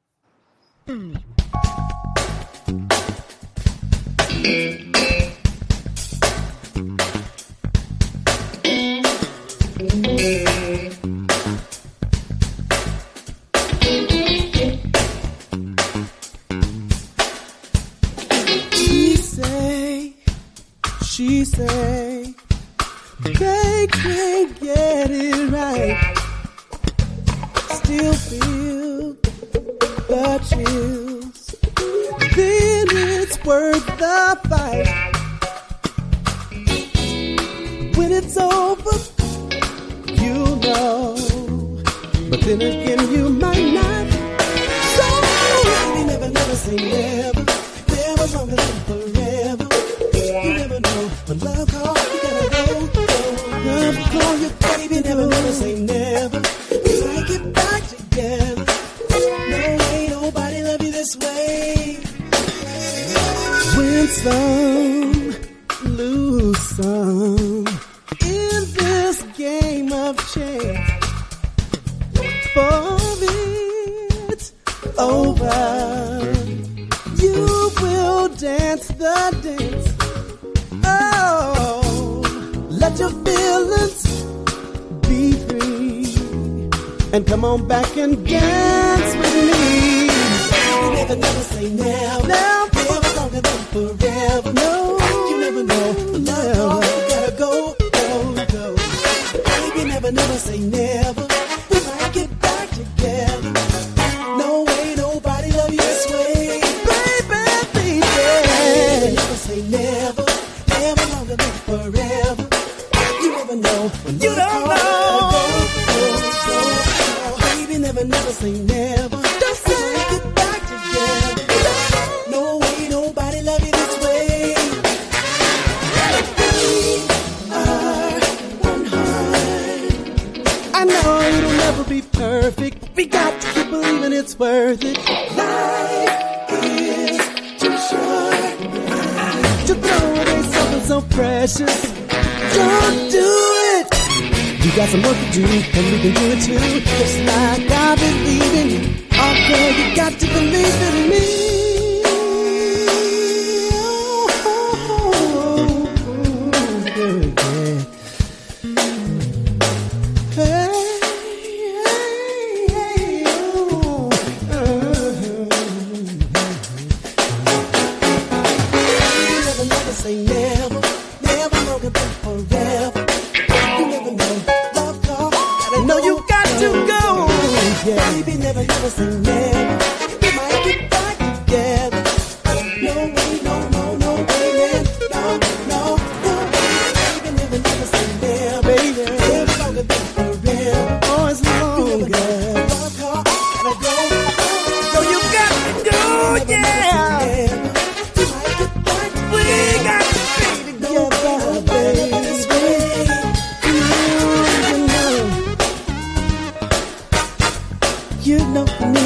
She say, she say, they can't get it right. Still feel the chills. Then it's worth the fight. When it's over, you know. But then again, you might not. So, baby, never, never say never. Never longer than forever. You never know when love calls, you gotta go, go. Love call you, baby, never, never say never. We might get back together. No way, nobody love you this way. Win some, lose some. In this game of chance, for it's over. You will dance the dance. Oh, let your feelings be free and come on back and dance with me. You never, never say never. Never longer than forever. No, you never know. Love, you gotta go, go, go. Baby, never, never say never. We might get back together. No way, nobody love you this way. Baby, baby. Never say never. Never longer than forever. You never know when you don't know. Go, go, go. Baby, never, never say never. Don't say we get back together. No way, nobody love you this way. We are one heart. I know it'll never be perfect. We got to keep believing it's worth it. Life is too short to throw away something so precious. Don't do it. We got some work to do, and we can do it too. Just like I believe in you. Oh, girl, you got to believe in me. Baby, never, never say never. We might get back together. No way, no, no, no, baby. No, no, no. Baby, never, never say never. Baby, never longer than forever. Oh, it's longer. Love car, gotta go. So you got to go, yeah. We might get back. We got to stay together, baby. You know me.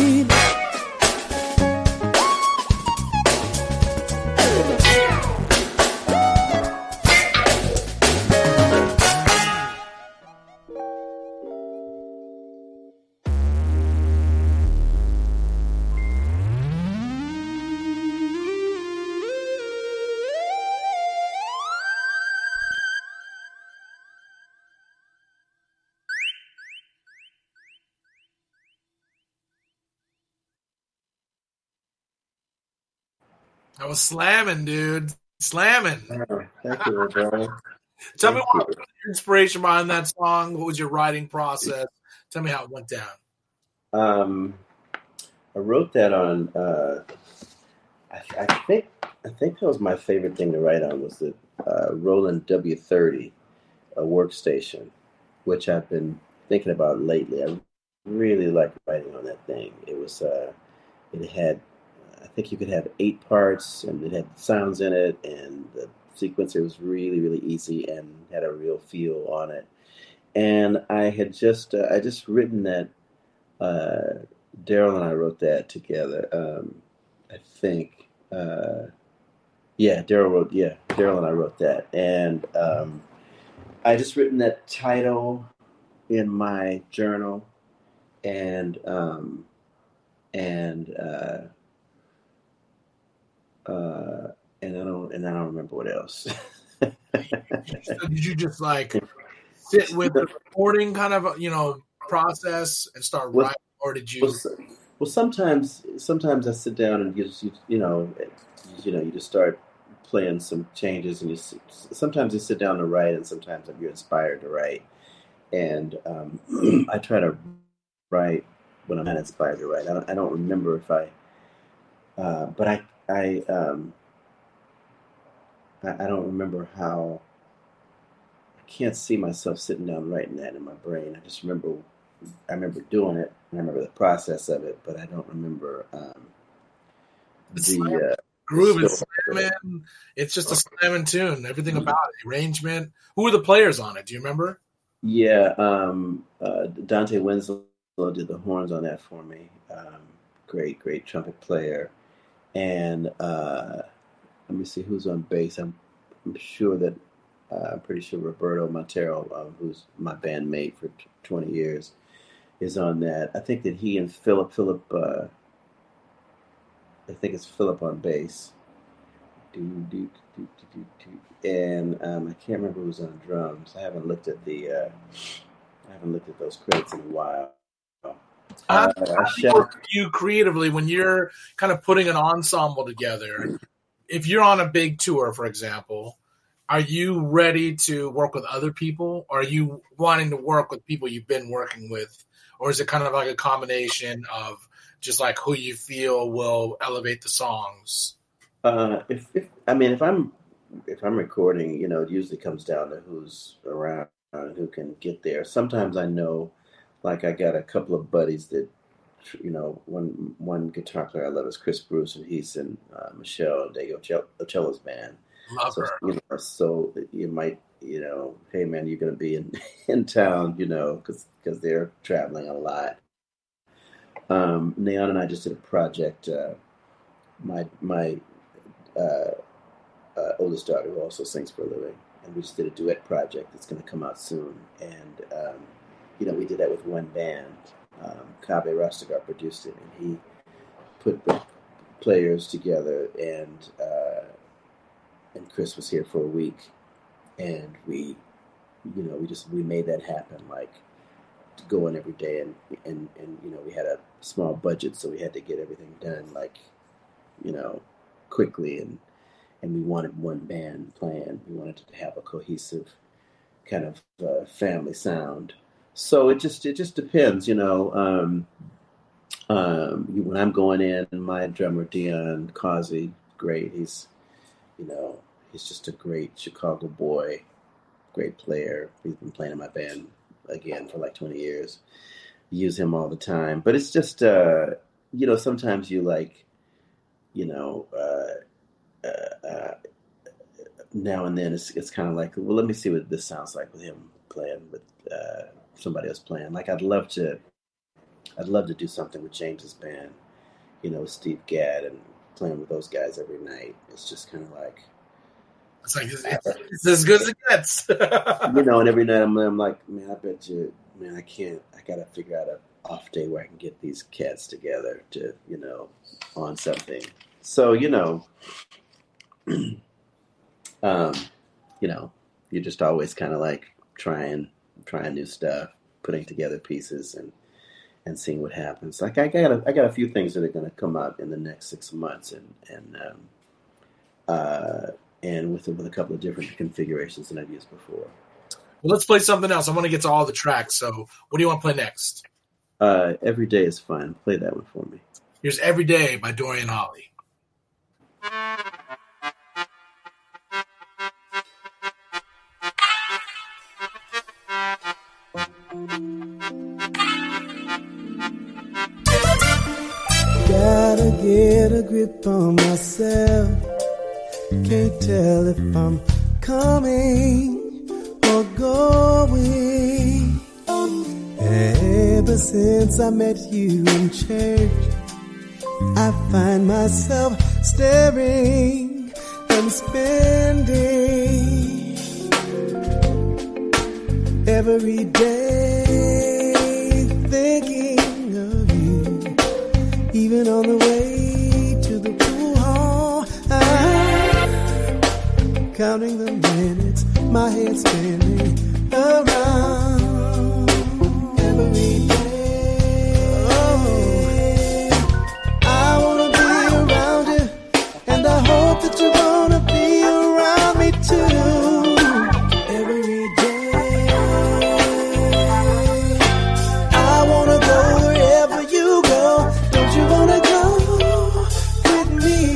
I was slamming, dude. Slamming. Oh, thank you, Roberto. Tell Thank me what was your inspiration behind that song. What was your writing process? Tell me how it went down. Um, I wrote that on. Uh, I, I think I think that was my favorite thing to write on was the uh, Roland W thirty, a workstation, which I've been thinking about lately. I really liked writing on that thing. It was. Uh, it had. I think you could have eight parts, and it had sounds in it, and the sequencer was really, really easy and had a real feel on it. And I had just, uh, I just written that. Uh, Daryl and I wrote that together. Um, I think, uh, yeah, Daryl wrote, yeah, Daryl and I wrote that, and um, I just written that title in my journal, and um, and. Uh, Uh, and I don't, and I don't remember what else. So did you just like sit with the recording kind of, you know, process and start well, writing, or did you? Well, well, sometimes, sometimes I sit down and you just, you, you know, you know, you just start playing some changes, and you. Sometimes you sit down to write, and sometimes you're inspired to write. And um, I try to write when I'm not inspired to write. I don't, I don't remember if I, uh, but I. I um I, I don't remember how. I can't see myself sitting down writing that in my brain. I just remember I remember doing it, and I remember the process of it, but I don't remember um, the uh, groove is slamming. It's just a slamming tune. Everything about it, arrangement. Who were the players on it? Do you remember? Yeah, um, uh, Dante Winslow did the horns on that for me. Um, great, great trumpet player. And uh, let me see who's on bass. I'm, I'm sure that uh, I'm pretty sure Roberto Montero, um, who's my bandmate for t- twenty years, is on that. I think that he and Philip, Philip, uh, I think it's Philip on bass. Do, do, do, do, do, do. And um, I can't remember who's on drums. I haven't looked at the. Uh, I haven't looked at those credits in a while. How, uh, how do you work for you creatively when you're kind of putting an ensemble together? If you're on a big tour, for example, are you ready to work with other people? Or are you wanting to work with people you've been working with? Or is it kind of like a combination of just like who you feel will elevate the songs? Uh, if, if I mean, if I'm if I'm recording, you know, it usually comes down to who's around and who can get there. Sometimes I know. Like I got a couple of buddies that, you know, one one guitar player I love is Chris Bruce, and he's in uh, Michelle de Ocello's band. Love so, her. You know, so you might, you know, hey man, you're gonna be in, in town, you know, because because they're traveling a lot. Um, Neon and I just did a project. Uh, my my uh, uh, oldest daughter, who also sings for a living, and we just did a duet project that's going to come out soon. And um, you know, we did that with one band. Um, Kaveh Rastegar produced it, and he put the players together, and uh, and Chris was here for a week, and we, you know, we just we made that happen, like to go in every day, and and and you know, we had a small budget, so we had to get everything done, like, you know, quickly, and and we wanted one band playing. We wanted to have a cohesive kind of uh, family sound. So it just it just depends, you know. Um, um, when I'm going in, my drummer Dion Causey, great. He's, you know, he's just a great Chicago boy, great player. He's been playing in my band again for like twenty years. Use him all the time. But it's just, uh, you know, sometimes you like, you know, uh, uh, uh, now and then it's it's kind of like, well, let me see what this sounds like with him playing with uh, somebody else playing. Like I'd love to, I'd love to do something with James's band, you know, Steve Gadd, and playing with those guys every night. It's just kind of like, it's like it's, it's as good as it gets. You know, and every night I'm, I'm like, man, I bet you, man, I can't. I gotta figure out an off day where I can get these cats together to, you know, on something. So you know, um, you know, you're just always kind of like trying, trying new stuff, putting together pieces, and and seeing what happens. Like I got, a, I got a few things that are going to come out in the next six months, and and um, uh, and with with a couple of different configurations than I've used before. Well, let's play something else. I want to get to all the tracks. So, what do you want to play next? Uh, Every Day is Fine. Play that one for me. Here's Every Day by Dorian Holley. Gotta get a grip on myself. Can't tell if I'm coming or going. Ever since I met you in church, I find myself staring and spending every day thinking of you, even on the way to the pool hall. I'm counting the minutes, my head spinning around every day. That you wanna be around me too, every day. I wanna go wherever you go. Don't you wanna go with me?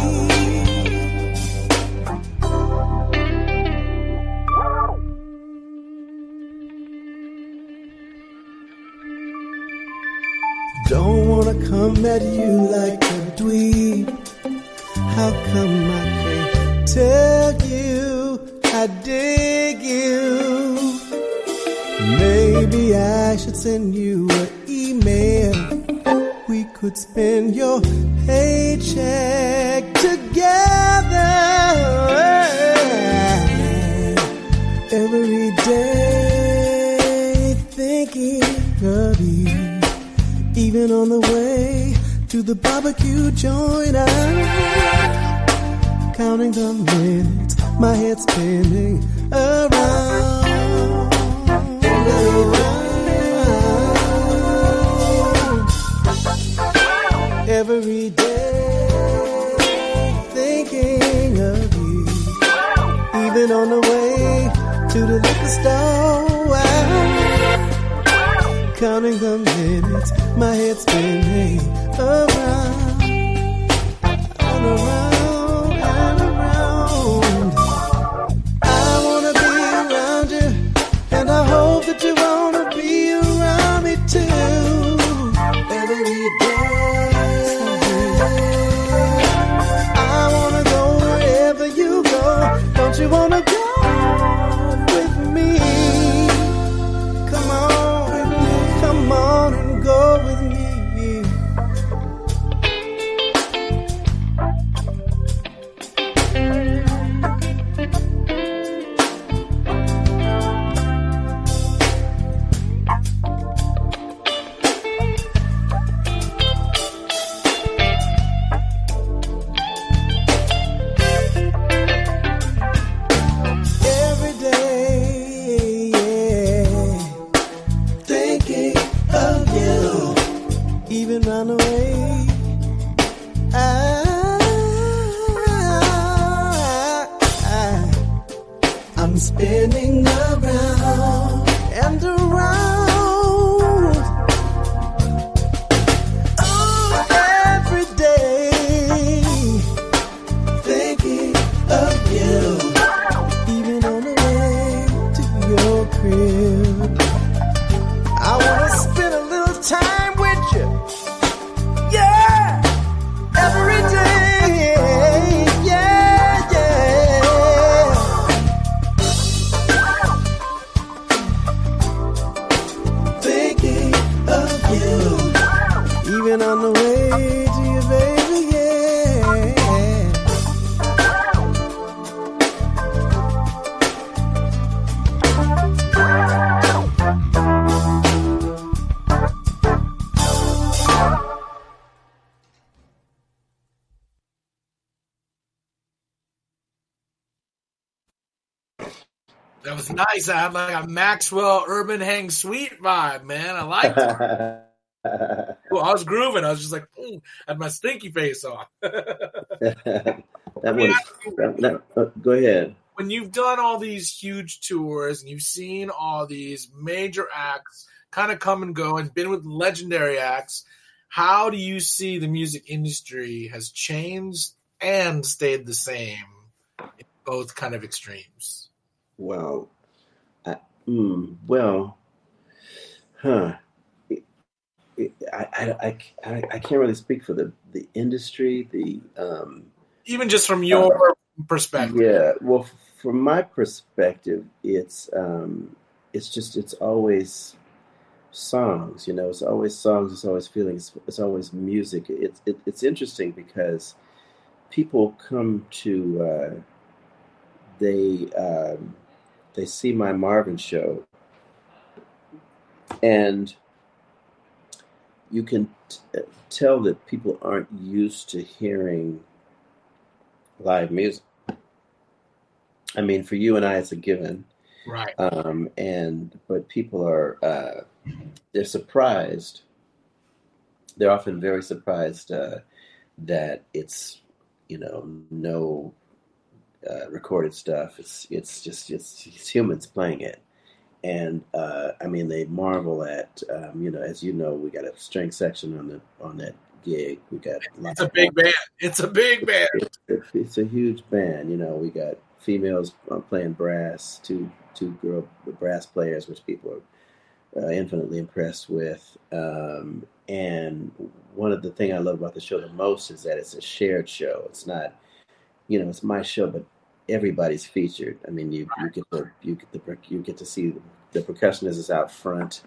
Don't wanna come at you like a dweeb. How come I can't tell you I dig you? Maybe I should send you an email. We could spend your paycheck together every day, thinking of you, even on the way to the barbecue joint. I'm counting the minutes, my head spinning around and around every day, thinking of you, even on the way to the liquor store. I'm counting the minutes, my head spinning around and around and around. I wanna be around you, and I hope that you wanna be around me too, every day. I wanna go wherever you go. Don't you wanna go with me? Come on, come on and go with me. you. Even on the way to you, baby, yeah. That was nice. I had like a Maxwell Urban Hang Suite vibe, man. I liked it. Well, I was grooving. I was just like, mm, I had my stinky face on. that one. That, that, uh, go ahead. When you've done all these huge tours and you've seen all these major acts kind of come and go and been with legendary acts, how do you see the music industry has changed and stayed the same in both kind of extremes? Well, I, mm, well, huh. I, I, I, I can't really speak for the, the industry, the um, even just from your uh, perspective. Yeah, well, f- from my perspective, it's um, it's just it's always songs. You know, it's always songs. It's always feelings. It's always music. It's it, it's interesting because people come to uh, they um, they see my Marvin show, and you can t- tell that people aren't used to hearing live music. I mean, for you and I, it's a given, right? Um, and but people are uh, they're surprised. They're often very surprised uh, that it's you know no uh, recorded stuff. It's it's just it's, it's humans playing it. And uh, I mean, they marvel at um, you know, as you know, we got a string section on the on that gig. We got it's a big band. It's a big band. It's, it's, it's a huge band. You know, we got females playing brass, two two girl brass players, which people are uh, infinitely impressed with. Um, and one of the things I love about the show the most is that it's a shared show. It's not, you know, it's my show, but everybody's featured. I mean, you, you get the you get the you get to see the percussionist is out front.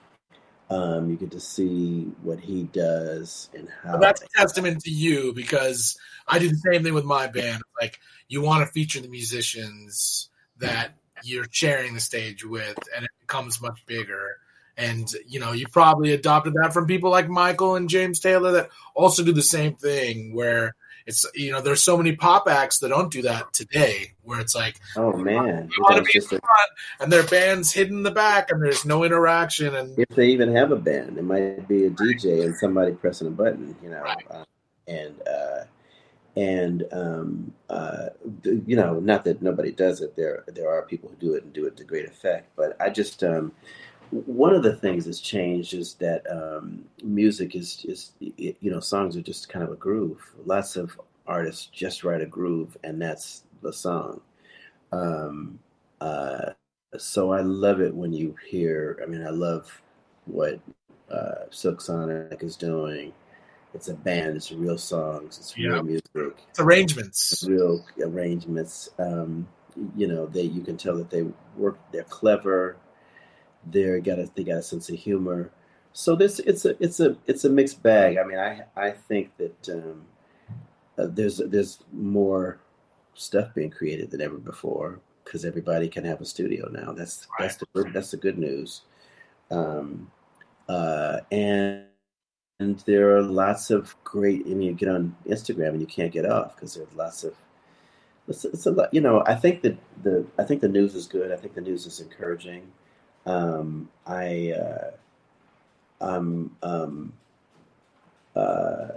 Um, you get to see what he does and how. Well, that's a testament to you because I do the same thing with my band. Like, you want to feature the musicians that you're sharing the stage with, and it becomes much bigger. And you know, you probably adopted that from people like Michael and James Taylor that also do the same thing, where it's, you know, there's so many pop acts that don't do that today, where it's like, oh man, you want to be in front, a... and their band's hidden in the back, and there's no interaction. And if they even have a band, it might be a D J and somebody pressing a button, you know, right. uh, and uh, and um, uh, you know, not that nobody does it. There there are people who do it and do it to great effect. But I just um, one of the things that's changed is that um, music is is you know, songs are just kind of a groove. Lots of artists just write a groove, and that's the song. Um, uh, so I love it when you hear. I mean, I love what uh, Silk Sonic is doing. It's a band. It's real songs. It's real yeah. music. It's arrangements. Real arrangements. Um, you know, they you can tell that they work. They're clever. They're got a they got a sense of humor. So this it's a it's a it's a mixed bag. I mean, I I think that um, uh, there's there's more stuff being created than ever before because everybody can have a studio now. That's right. that's the that's the good news. Um, uh, and and there are lots of great. I mean, you get on Instagram and you can't get off because there's lots of. It's, it's a lot. You know, I think that the I think the news is good. I think the news is encouraging. Um, I, uh, um, um, uh,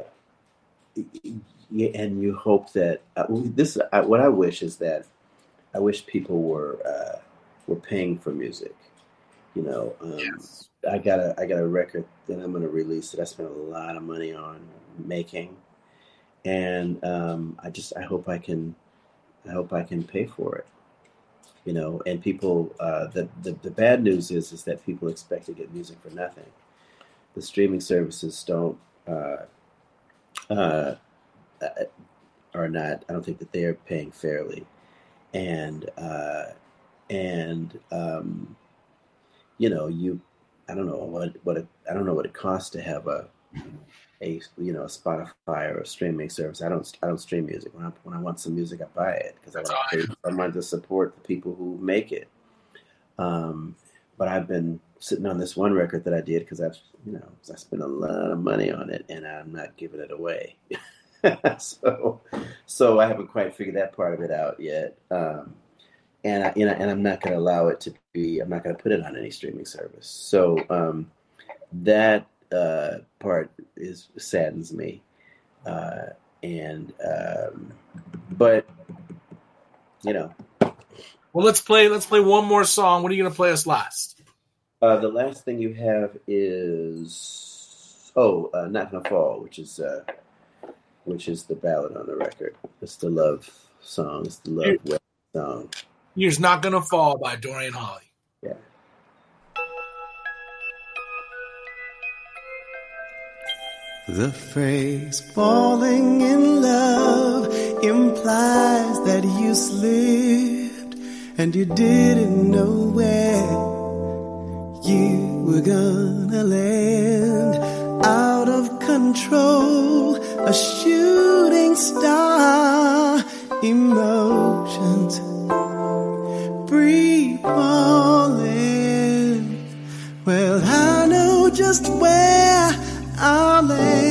yeah, and you hope that uh, this. Uh, what I wish is that I wish people were uh, were paying for music. You know, um, yes. I got a I got a record that I'm going to release that I spent a lot of money on making, and um, I just I hope I can I hope I can pay for it. You know, and people, uh, the, the the bad news is is that people expect to get music for nothing. The streaming services don't uh, uh, are not. I don't think that they're paying fairly, and uh, and um, you know, you. I don't know what what it, I don't know what it costs to have a a you know a Spotify or a streaming service. I don't I don't stream music. When I when I want some music, I buy it because I want to pay someone to support the people who make it. Um, but I've been sitting on this one record that I did because I've you know I spent a lot of money on it and I'm not giving it away. so so I haven't quite figured that part of it out yet. Um, and I, you know, and I'm not going to allow it to be. I'm not going to put it on any streaming service. So um, that uh, part is saddens me. Uh, and um, but you know, well, let's play. Let's play one more song. What are you going to play us last? Uh, the last thing you have is oh, uh, "Not Gonna Fall," which is uh, which is the ballad on the record. It's the love song. It's the love Here, song. Here's "Not Gonna Fall" by Dorian Holley. Yeah. The phrase falling in love implies that you slipped and you didn't know where you were gonna land. Out of control, a shooting star, emotions free falling. Well, I know just where I'll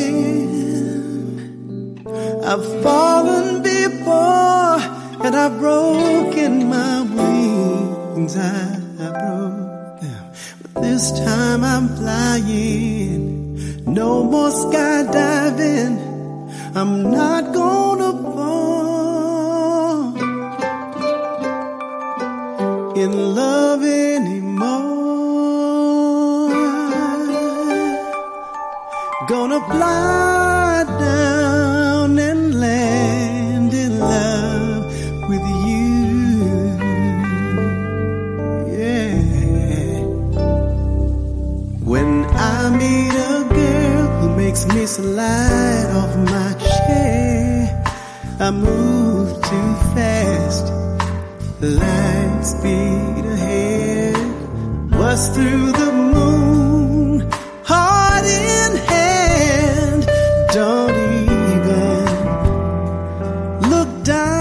land. I've fallen before and I've broken my wings. I, I broke them, but this time I'm flying. No more skydiving. I'm not gonna fall in love anymore. Gonna fly down and land in love with you. Yeah. When I meet a girl who makes me slide off my chair, I move too fast, light speed ahead. What's through the moon, heart in hand. Don't even look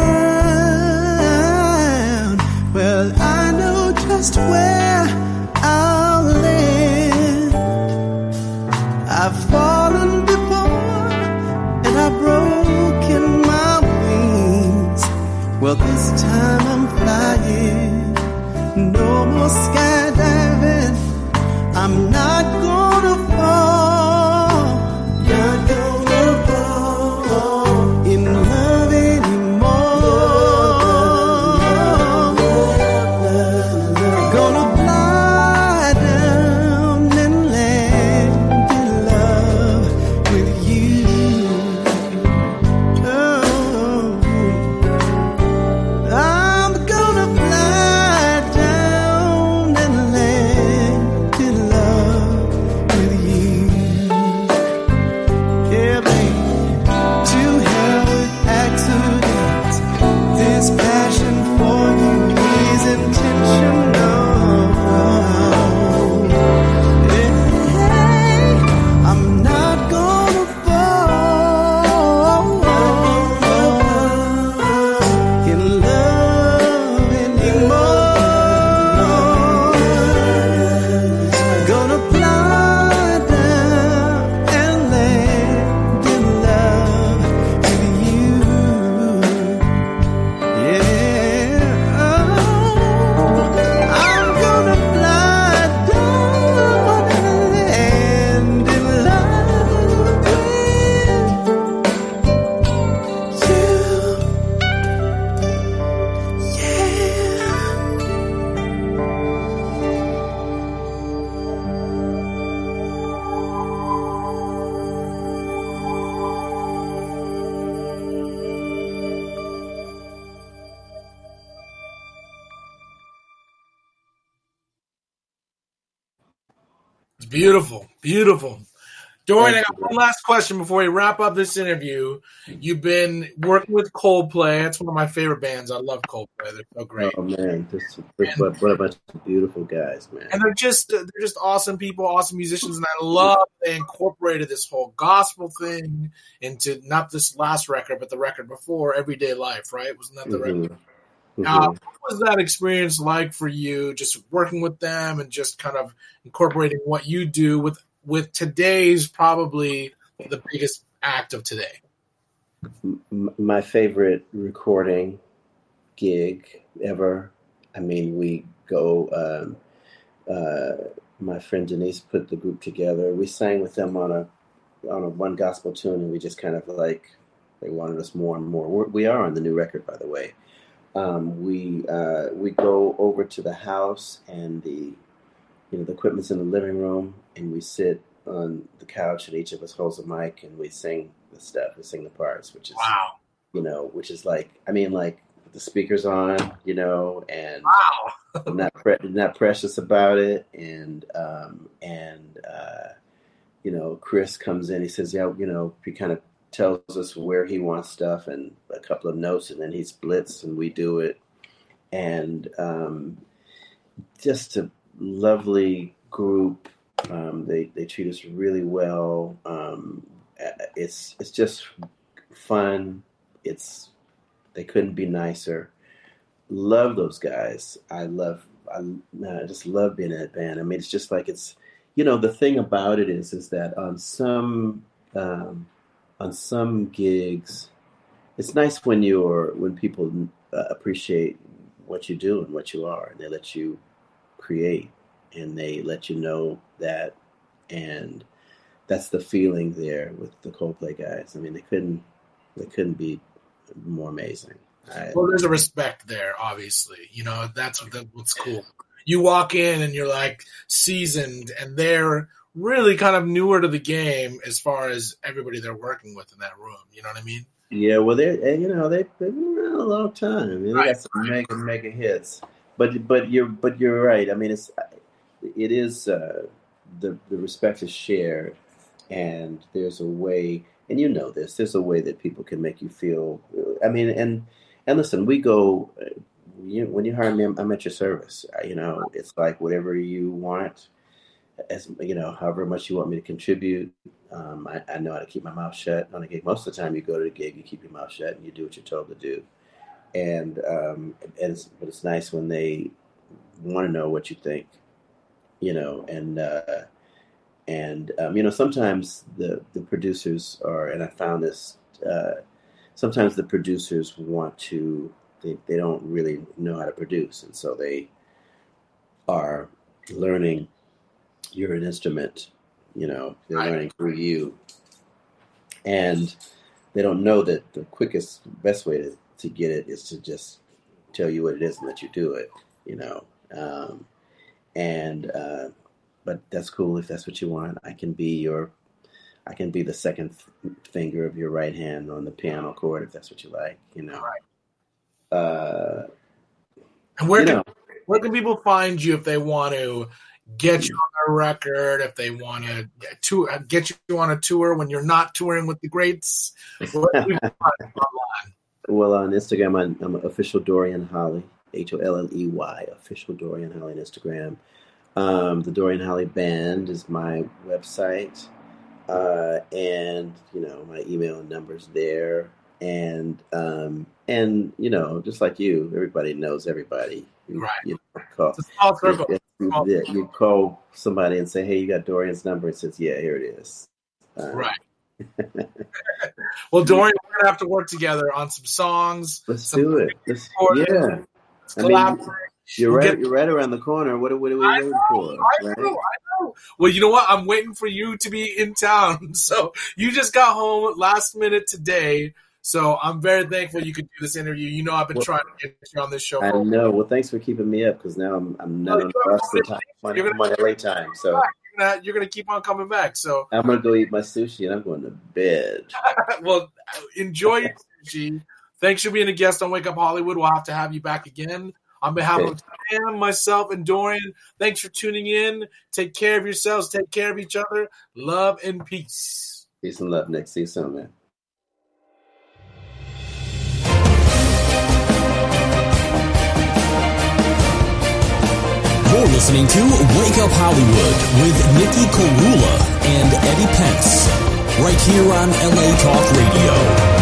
down. Well, I know just where I'll land. I've fallen before and I've broken my wings. Well, this time I'm flying. No more skydiving. I'm not gonna fall, not gonna fall in love anymore. Gonna fly down and land in love with you. Oh, I'm gonna fly down and land in love with you. Yeah, baby. To hell with accidents. This passion for you is intentional. Hey, I'm not gonna fall in love anymore. Gonna fly down and land in love with you. Yeah, I'm gonna fly down and land in love with you. Yeah. It's beautiful, beautiful. Dorian, I got one last question before we wrap up this interview. You've been working with Coldplay. That's one of my favorite bands. I love Coldplay. They're so great. Oh man, this what, what a bunch of beautiful guys, man. And they're just they're just awesome people, awesome musicians, and I love they incorporated this whole gospel thing into not this last record, but the record before, Everyday Life, right? Wasn't that the Mm-hmm. record? Mm-hmm. Uh, what was that experience like for you, just working with them and just kind of incorporating what you do with with today's probably the biggest act of today? M- my favorite recording gig ever. I mean, we go, um, uh, my friend Denise put the group together. We sang with them on a on a one gospel tune, and we just kind of like, they wanted us more and more. We're, we are on the new record, by the way. Um, we uh, we go over to the house, and the you know the equipment's in the living room, and we sit on the couch, and each of us holds a mic, and we sing the stuff. We sing the parts, which is Wow. you know, which is like, I mean, like the speakers on, you know, and Wow. I'm not pre- not precious about it, and um, and uh, you know, Chris comes in, he says, yeah, you know, he kind of tells us where he wants stuff and a couple of notes, and then he splits and we do it. And um, just a lovely group. Um, they, they treat us really well. Um, it's, it's just fun. It's, they couldn't be nicer. Love those guys. I love, I, I just love being in that band. I mean, it's just like, it's, you know, the thing about it is, is that on some, um, on some gigs, it's nice when you're when people uh, appreciate what you do and what you are, and they let you create, and they let you know that, and that's the feeling there with the Coldplay guys. I mean, they couldn't they couldn't be more amazing. I, Well, there's a respect there, obviously. You know, that's what that, what's cool. You walk in and you're like seasoned, and they're really kind of newer to the game as far as everybody they're working with in that room. You know what I mean? Yeah, well, they you know they they've been around a long time. I mean, they Right. got some mega mega hits. But but you're but you're right. I mean, it's it is uh, the the respect is shared, and there's a way, and you know this. There's a way that people can make you feel. I mean, and and listen, we go. You, when you hire me, I'm, I'm at your service. You know, it's like whatever you want. As you know, however much you want me to contribute, um, I, I know how to keep my mouth shut on a gig. Most of the time, you go to the gig, you keep your mouth shut, and you do what you're told to do. And um, and it's, but it's nice when they want to know what you think, you know. And uh, and um, you know, sometimes the the producers are, and I found this. Uh, sometimes the producers want to, they they don't really know how to produce, and so they are learning. You're an instrument, you know, they're Right. learning through you. And they don't know that the quickest, best way to, to get it is to just tell you what it is and let you do it, you know. Um, and, uh, but that's cool if that's what you want. I can be your, I can be the second f- finger of your right hand on the piano chord if that's what you like, you know. Right. Uh, And where you can know, where can people find you if they want to get you on their record, if they want to tour, get you on a tour when you're not touring with the greats? Where can people find you online? Well, on Instagram, I'm, I'm official Dorian Holley, H O L L E Y, official Dorian Holley on Instagram. Um, the Dorian Holley Band is my website, uh, and you know my email and numbers there. And um, and you know, just like you, everybody knows everybody. You, Right. You call, It's a small circle. you, you, you call somebody and say, "Hey, you got Dorian's number?" And says, "Yeah, here it is." Um, Right. Well, Dorian, we're gonna have to work together on some songs. Let's some do it. Let's, recordings, yeah. let's I mean, collaborate. You're We'll right. get- You're right around the corner. What, what are we I waiting know, for? I Right? know, I know. Well, you know what? I'm waiting for you to be in town. So you just got home last minute today. So I'm very thankful you could do this interview. You know, I've been Well, trying to get you on this show. I For know. Well, thanks for keeping me up because now I'm I'm not No, on you're the bus gonna- time. I'm you're on my L A time, so You're gonna, you're gonna keep on coming back. So, I'm gonna go eat my sushi and I'm going to bed. well, enjoy your sushi. Thanks for being a guest on Wake Up Hollywood. We'll have to have you back again. On behalf Okay. of Sam, myself, and Dorian, thanks for tuning in. Take care of yourselves. Take care of each other. Love and peace. Peace and love, Nick. See you soon, man. You're listening to Wake Up Hollywood with Nikki Korula and Eddie Pence, right here on L A Talk Radio.